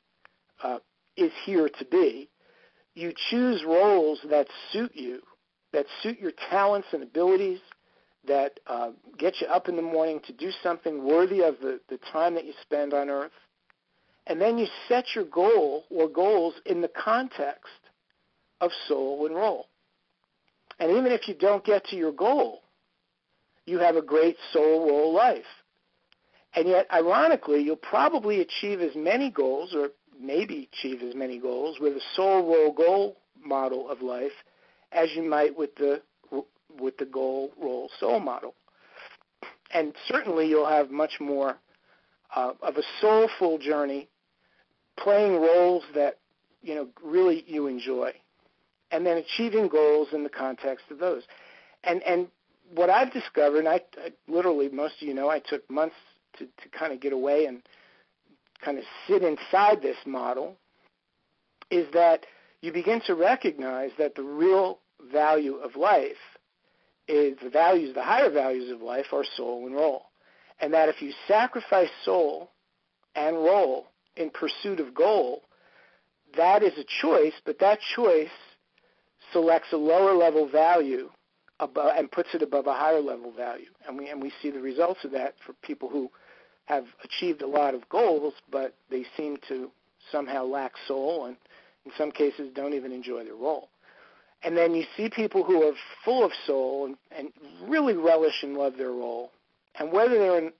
is here to be. You choose roles that suit you, that suit your talents and abilities, that get you up in the morning to do something worthy of the time that you spend on earth. And then you set your goal or goals in the context of soul and role. And even if you don't get to your goal, you have a great soul role life. And yet, ironically, you'll probably achieve as many goals, or maybe achieve as many goals, with a soul role goal model of life as you might with the goal role soul model. And certainly you'll have much more of a soulful journey, playing roles that really you enjoy, and then achieving goals in the context of those. And what I've discovered, and I literally, most of you know, I took months to kind of get away and kind of sit inside this model, is that you begin to recognize that the real value of life is the higher values of life are soul and role. And that if you sacrifice soul and role in pursuit of goal, that is a choice, but that choice selects a lower level value above, and puts it above a higher level value. And we see the results of that for people who have achieved a lot of goals, but they seem to somehow lack soul, and in some cases don't even enjoy their role. And then you see people who are full of soul and really relish and love their role. And whether they're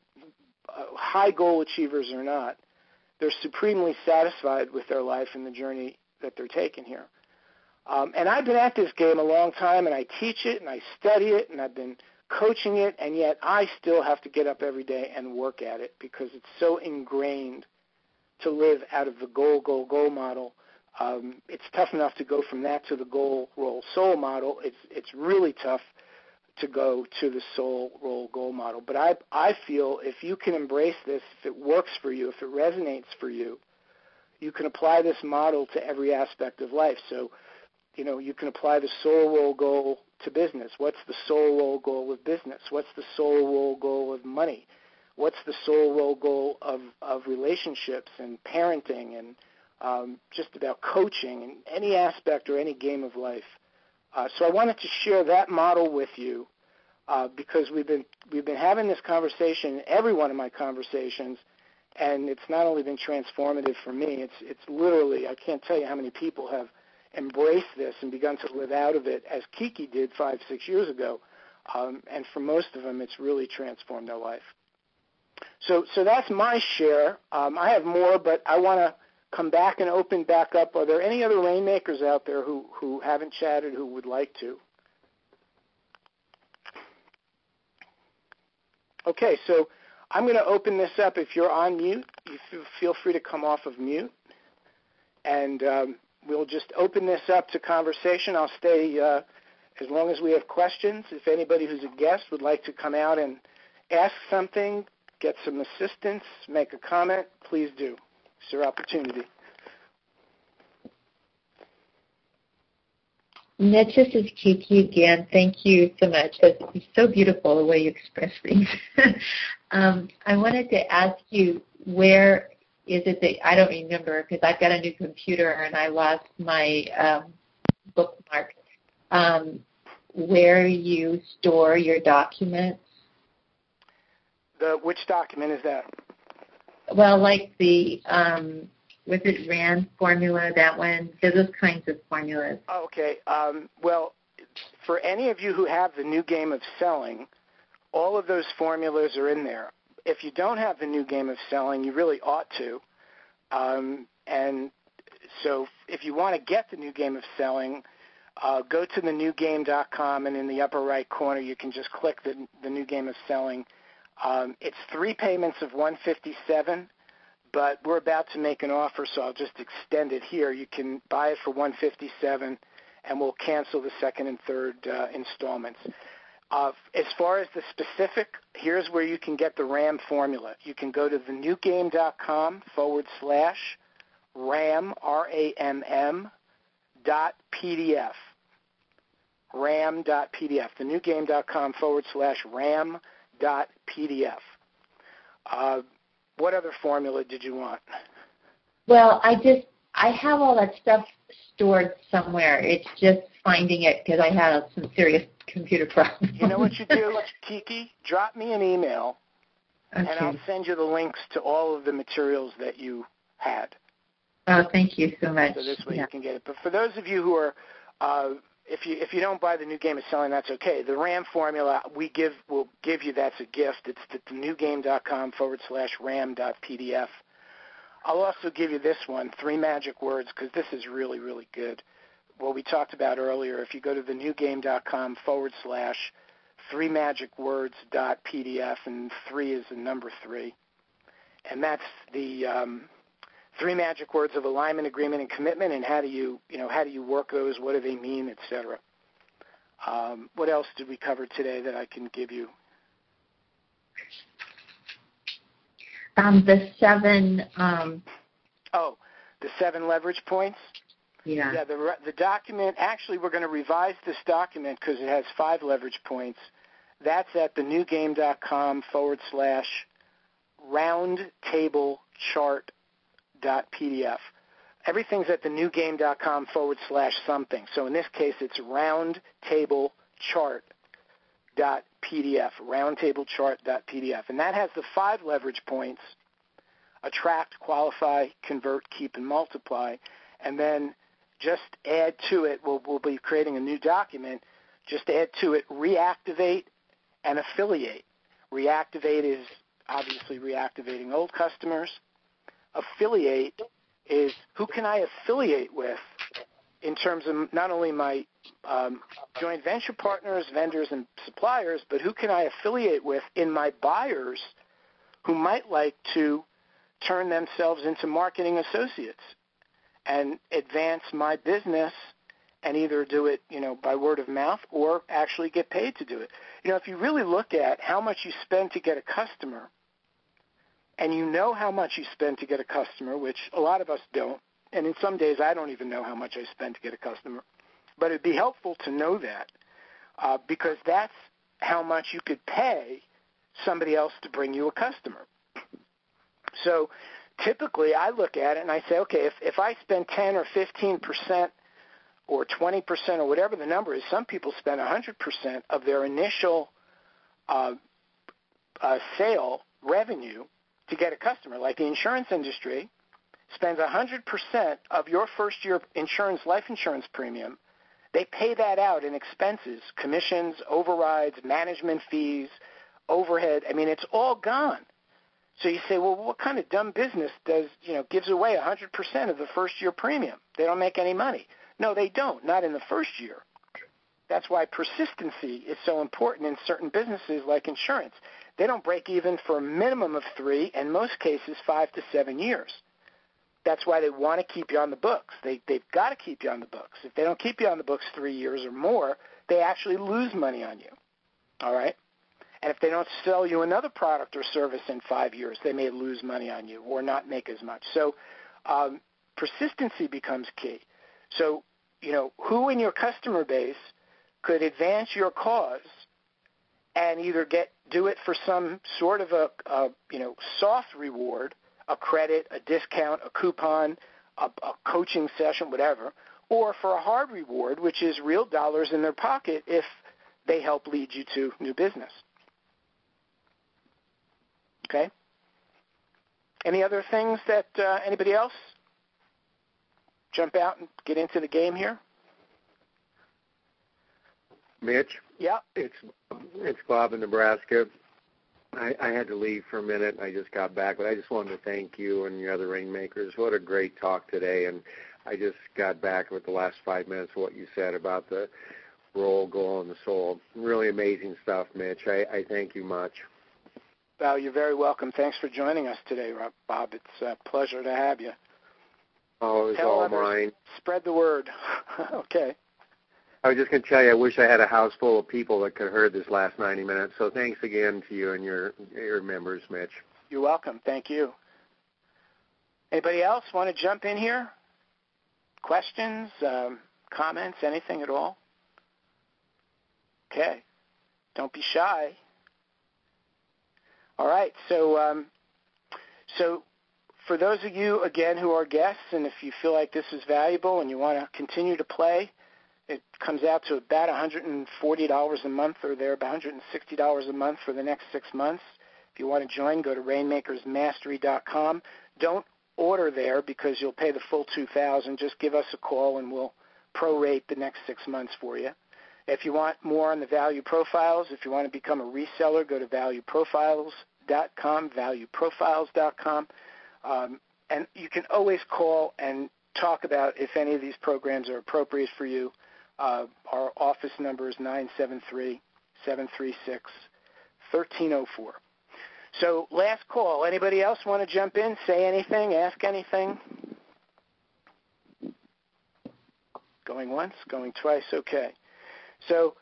high goal achievers or not, they're supremely satisfied with their life and the journey that they're taking here. And I've been at this game a long time, and I teach it, and I study it, and I've been coaching it, and yet I still have to get up every day and work at it because it's so ingrained to live out of the goal model. It's tough enough to go from that to the goal, role, soul model. It's really tough to go to the soul, role, goal model. But I feel if you can embrace this, if it works for you, if it resonates for you, you can apply this model to every aspect of life. So, you can apply the soul, role, goal to business. What's the soul, role, goal of business? What's the soul, role, goal of money? What's the soul, role, goal of relationships and parenting and just about coaching and any aspect or any game of life? So I wanted to share that model with you because we've been having this conversation in every one of my conversations, and it's not only been transformative for me. It's literally, I can't tell you how many people have embraced this and begun to live out of it as Kiki did 5-6 years ago. And for most of them, it's really transformed their life. So that's my share. I have more, but I want to come back and open back up. Are there any other rainmakers out there who haven't chatted who would like to? Okay, so I'm going to open this up. If you're on mute, you feel free to come off of mute. And we'll just open this up to conversation. I'll stay as long as we have questions. If anybody who's a guest would like to come out and ask something, get some assistance, make a comment, please do. It's your opportunity. Mitch, this is Kiki again. Thank you so much. It's so beautiful the way you express things. I wanted to ask you, where is it that, I don't remember because I've got a new computer and I lost my bookmark, where you store your documents? Which document is that? Well, like the, was it RAND formula, that one? Those kinds of formulas. Oh, okay. Well, for any of you who have the New Game of Selling, all of those formulas are in there. If you don't have the New Game of Selling, you really ought to. And so if you want to get the New Game of Selling, go to thenewgame.com, and in the upper right corner, you can just click the New Game of Selling. It's 3 payments of $157, but we're about to make an offer, so I'll just extend it here. You can buy it for $157, and we'll cancel the second and third installments. As far as the specific, here's where you can get the RAM formula. You can go to thenewgame.com/RAM, RAM, .pdf, ram.pdf, thenewgame.com/ram.pdf. What other formula did you want? Well, I have all that stuff stored somewhere. It's just finding it because I have some serious computer problems. You know what you do, Kiki? Drop me an email, okay, and I'll send you the links to all of the materials that you had. Oh, thank you so much. So this way you can get it. But for those of you who are, if you don't buy the New Game of Selling, that's okay. The RAM formula we'll give you, that's a gift. It's at thenewgame.com/ram.pdf. I'll also give you this one, 3 magic words, because this is really, really good. What we talked about earlier, if you go to thenewgame.com/3 magic words.pdf, and 3 is the number 3. And that's the 3 magic words of alignment, agreement, and commitment, and how do you work those, what do they mean, etc. What else did we cover today that I can give you? The 7. The 7 leverage points. Yeah. Yeah. The document. Actually, we're going to revise this document because it has 5 leverage points. That's at thenewgame.com/roundtablechart.pdf. Everything's at thenewgame.com/something. So in this case, it's roundtablechart.pdf, roundtablechart.pdf. And that has the 5 leverage points: attract, qualify, convert, keep, and multiply. And then just add to it, we'll be creating a new document, just add to it reactivate and affiliate. Reactivate is obviously reactivating old customers. Affiliate is who can I affiliate with in terms of not only my joint venture partners, vendors, and suppliers, but who can I affiliate with in my buyers who might like to turn themselves into marketing associates and advance my business and either do it, by word of mouth or actually get paid to do it. If you really look at how much you spend to get a customer, and you know how much you spend to get a customer, which a lot of us don't, and in some days I don't even know how much I spend to get a customer, but it'd be helpful to know that because that's how much you could pay somebody else to bring you a customer. So typically I look at it and I say, okay, if I spend 10 or 15% or 20% or whatever the number is, some people spend 100% of their initial sale revenue to get a customer. Like the insurance industry spends 100% of your first-year life insurance premium, they pay that out in expenses, commissions, overrides, management fees, overhead. I mean, it's all gone. So you say, well, what kind of dumb business gives away 100% of the first-year premium? They don't make any money. No, they don't, not in the first year. That's why persistency is so important in certain businesses like insurance. They don't break even for a minimum of 3, and most cases 5 to 7 years. That's why they want to keep you on the books. They've got to keep you on the books. If they don't keep you on the books 3 years or more, they actually lose money on you. All right? And if they don't sell you another product or service in 5 years, they may lose money on you or not make as much. So persistency becomes key. So, who in your customer base could advance your cause and either do it for some sort of a soft reward, a credit, a discount, a coupon, a coaching session, whatever, or for a hard reward, which is real dollars in their pocket if they help lead you to new business. Okay? Any other things that anybody else jump out and get into the game here? Mitch? Yeah? It's Bob in Nebraska. I had to leave for a minute. I just got back, but I just wanted to thank you and your other Rainmakers. What a great talk today. And I just got back with the last 5 minutes of what you said about the role, goal, and the soul. Really amazing stuff, Mitch. I thank you much. Well, you're very welcome. Thanks for joining us today, Bob. It's a pleasure to have you. Oh, it was all mine. Spread the word. Okay. I was just going to tell you, I wish I had a house full of people that could have heard this last 90 minutes. So thanks again to you and your members, Mitch. You're welcome. Thank you. Anybody else want to jump in here? Questions, comments, anything at all? Okay. Don't be shy. All right. So for those of you, again, who are guests, and if you feel like this is valuable and you want to continue to play, it comes out to about $140 a month or there, about $160 a month for the next 6 months. If you want to join, go to rainmakersmastery.com. Don't order there because you'll pay the full $2,000. Just give us a call and we'll prorate the next 6 months for you. If you want more on the value profiles, if you want to become a reseller, go to valueprofiles.com, valueprofiles.com. And you can always call and talk about if any of these programs are appropriate for you. Our office number is 973-736-1304. So last call. Anybody else want to jump in, say anything, ask anything? Going once, going twice, okay. So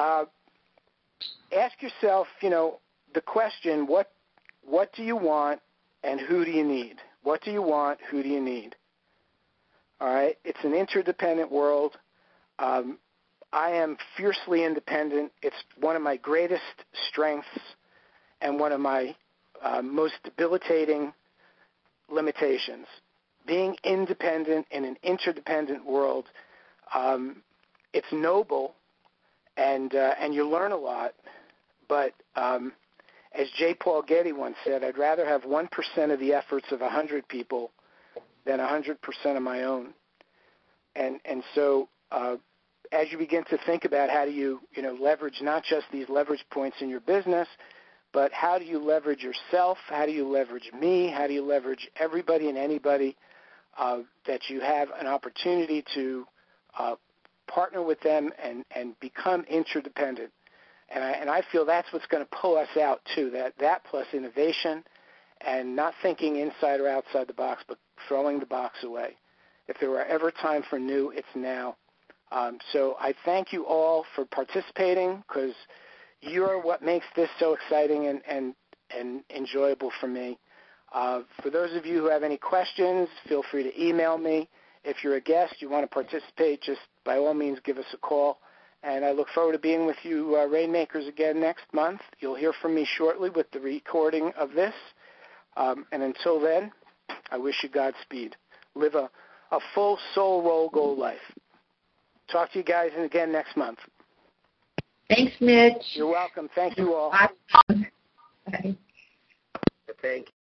ask yourself, the question, what do you want and who do you need? What do you want, who do you need? All right? It's an interdependent world. I am fiercely independent. It's one of my greatest strengths and one of my most debilitating limitations. Being independent in an interdependent world, it's noble, and you learn a lot. But as J. Paul Getty once said, I'd rather have 1% of the efforts of 100 people than 100% of my own. And so as you begin to think about how do you leverage not just these leverage points in your business, but how do you leverage yourself? How do you leverage me? How do you leverage everybody and anybody that you have an opportunity to partner with them and become interdependent? And I feel that's what's going to pull us out too, that plus innovation and not thinking inside or outside the box, but throwing the box away. If there were ever time for new, it's now. So I thank you all for participating because you're what makes this so exciting and enjoyable for me. For those of you who have any questions, feel free to email me. If you're a guest, you want to participate, just by all means give us a call. And I look forward to being with you Rainmakers again next month. You'll hear from me shortly with the recording of this. And until then, I wish you Godspeed. Live a full soul roll goal life. Talk to you guys again next month. Thanks, Mitch. You're welcome. Thank you all. Awesome. Bye. Thank you.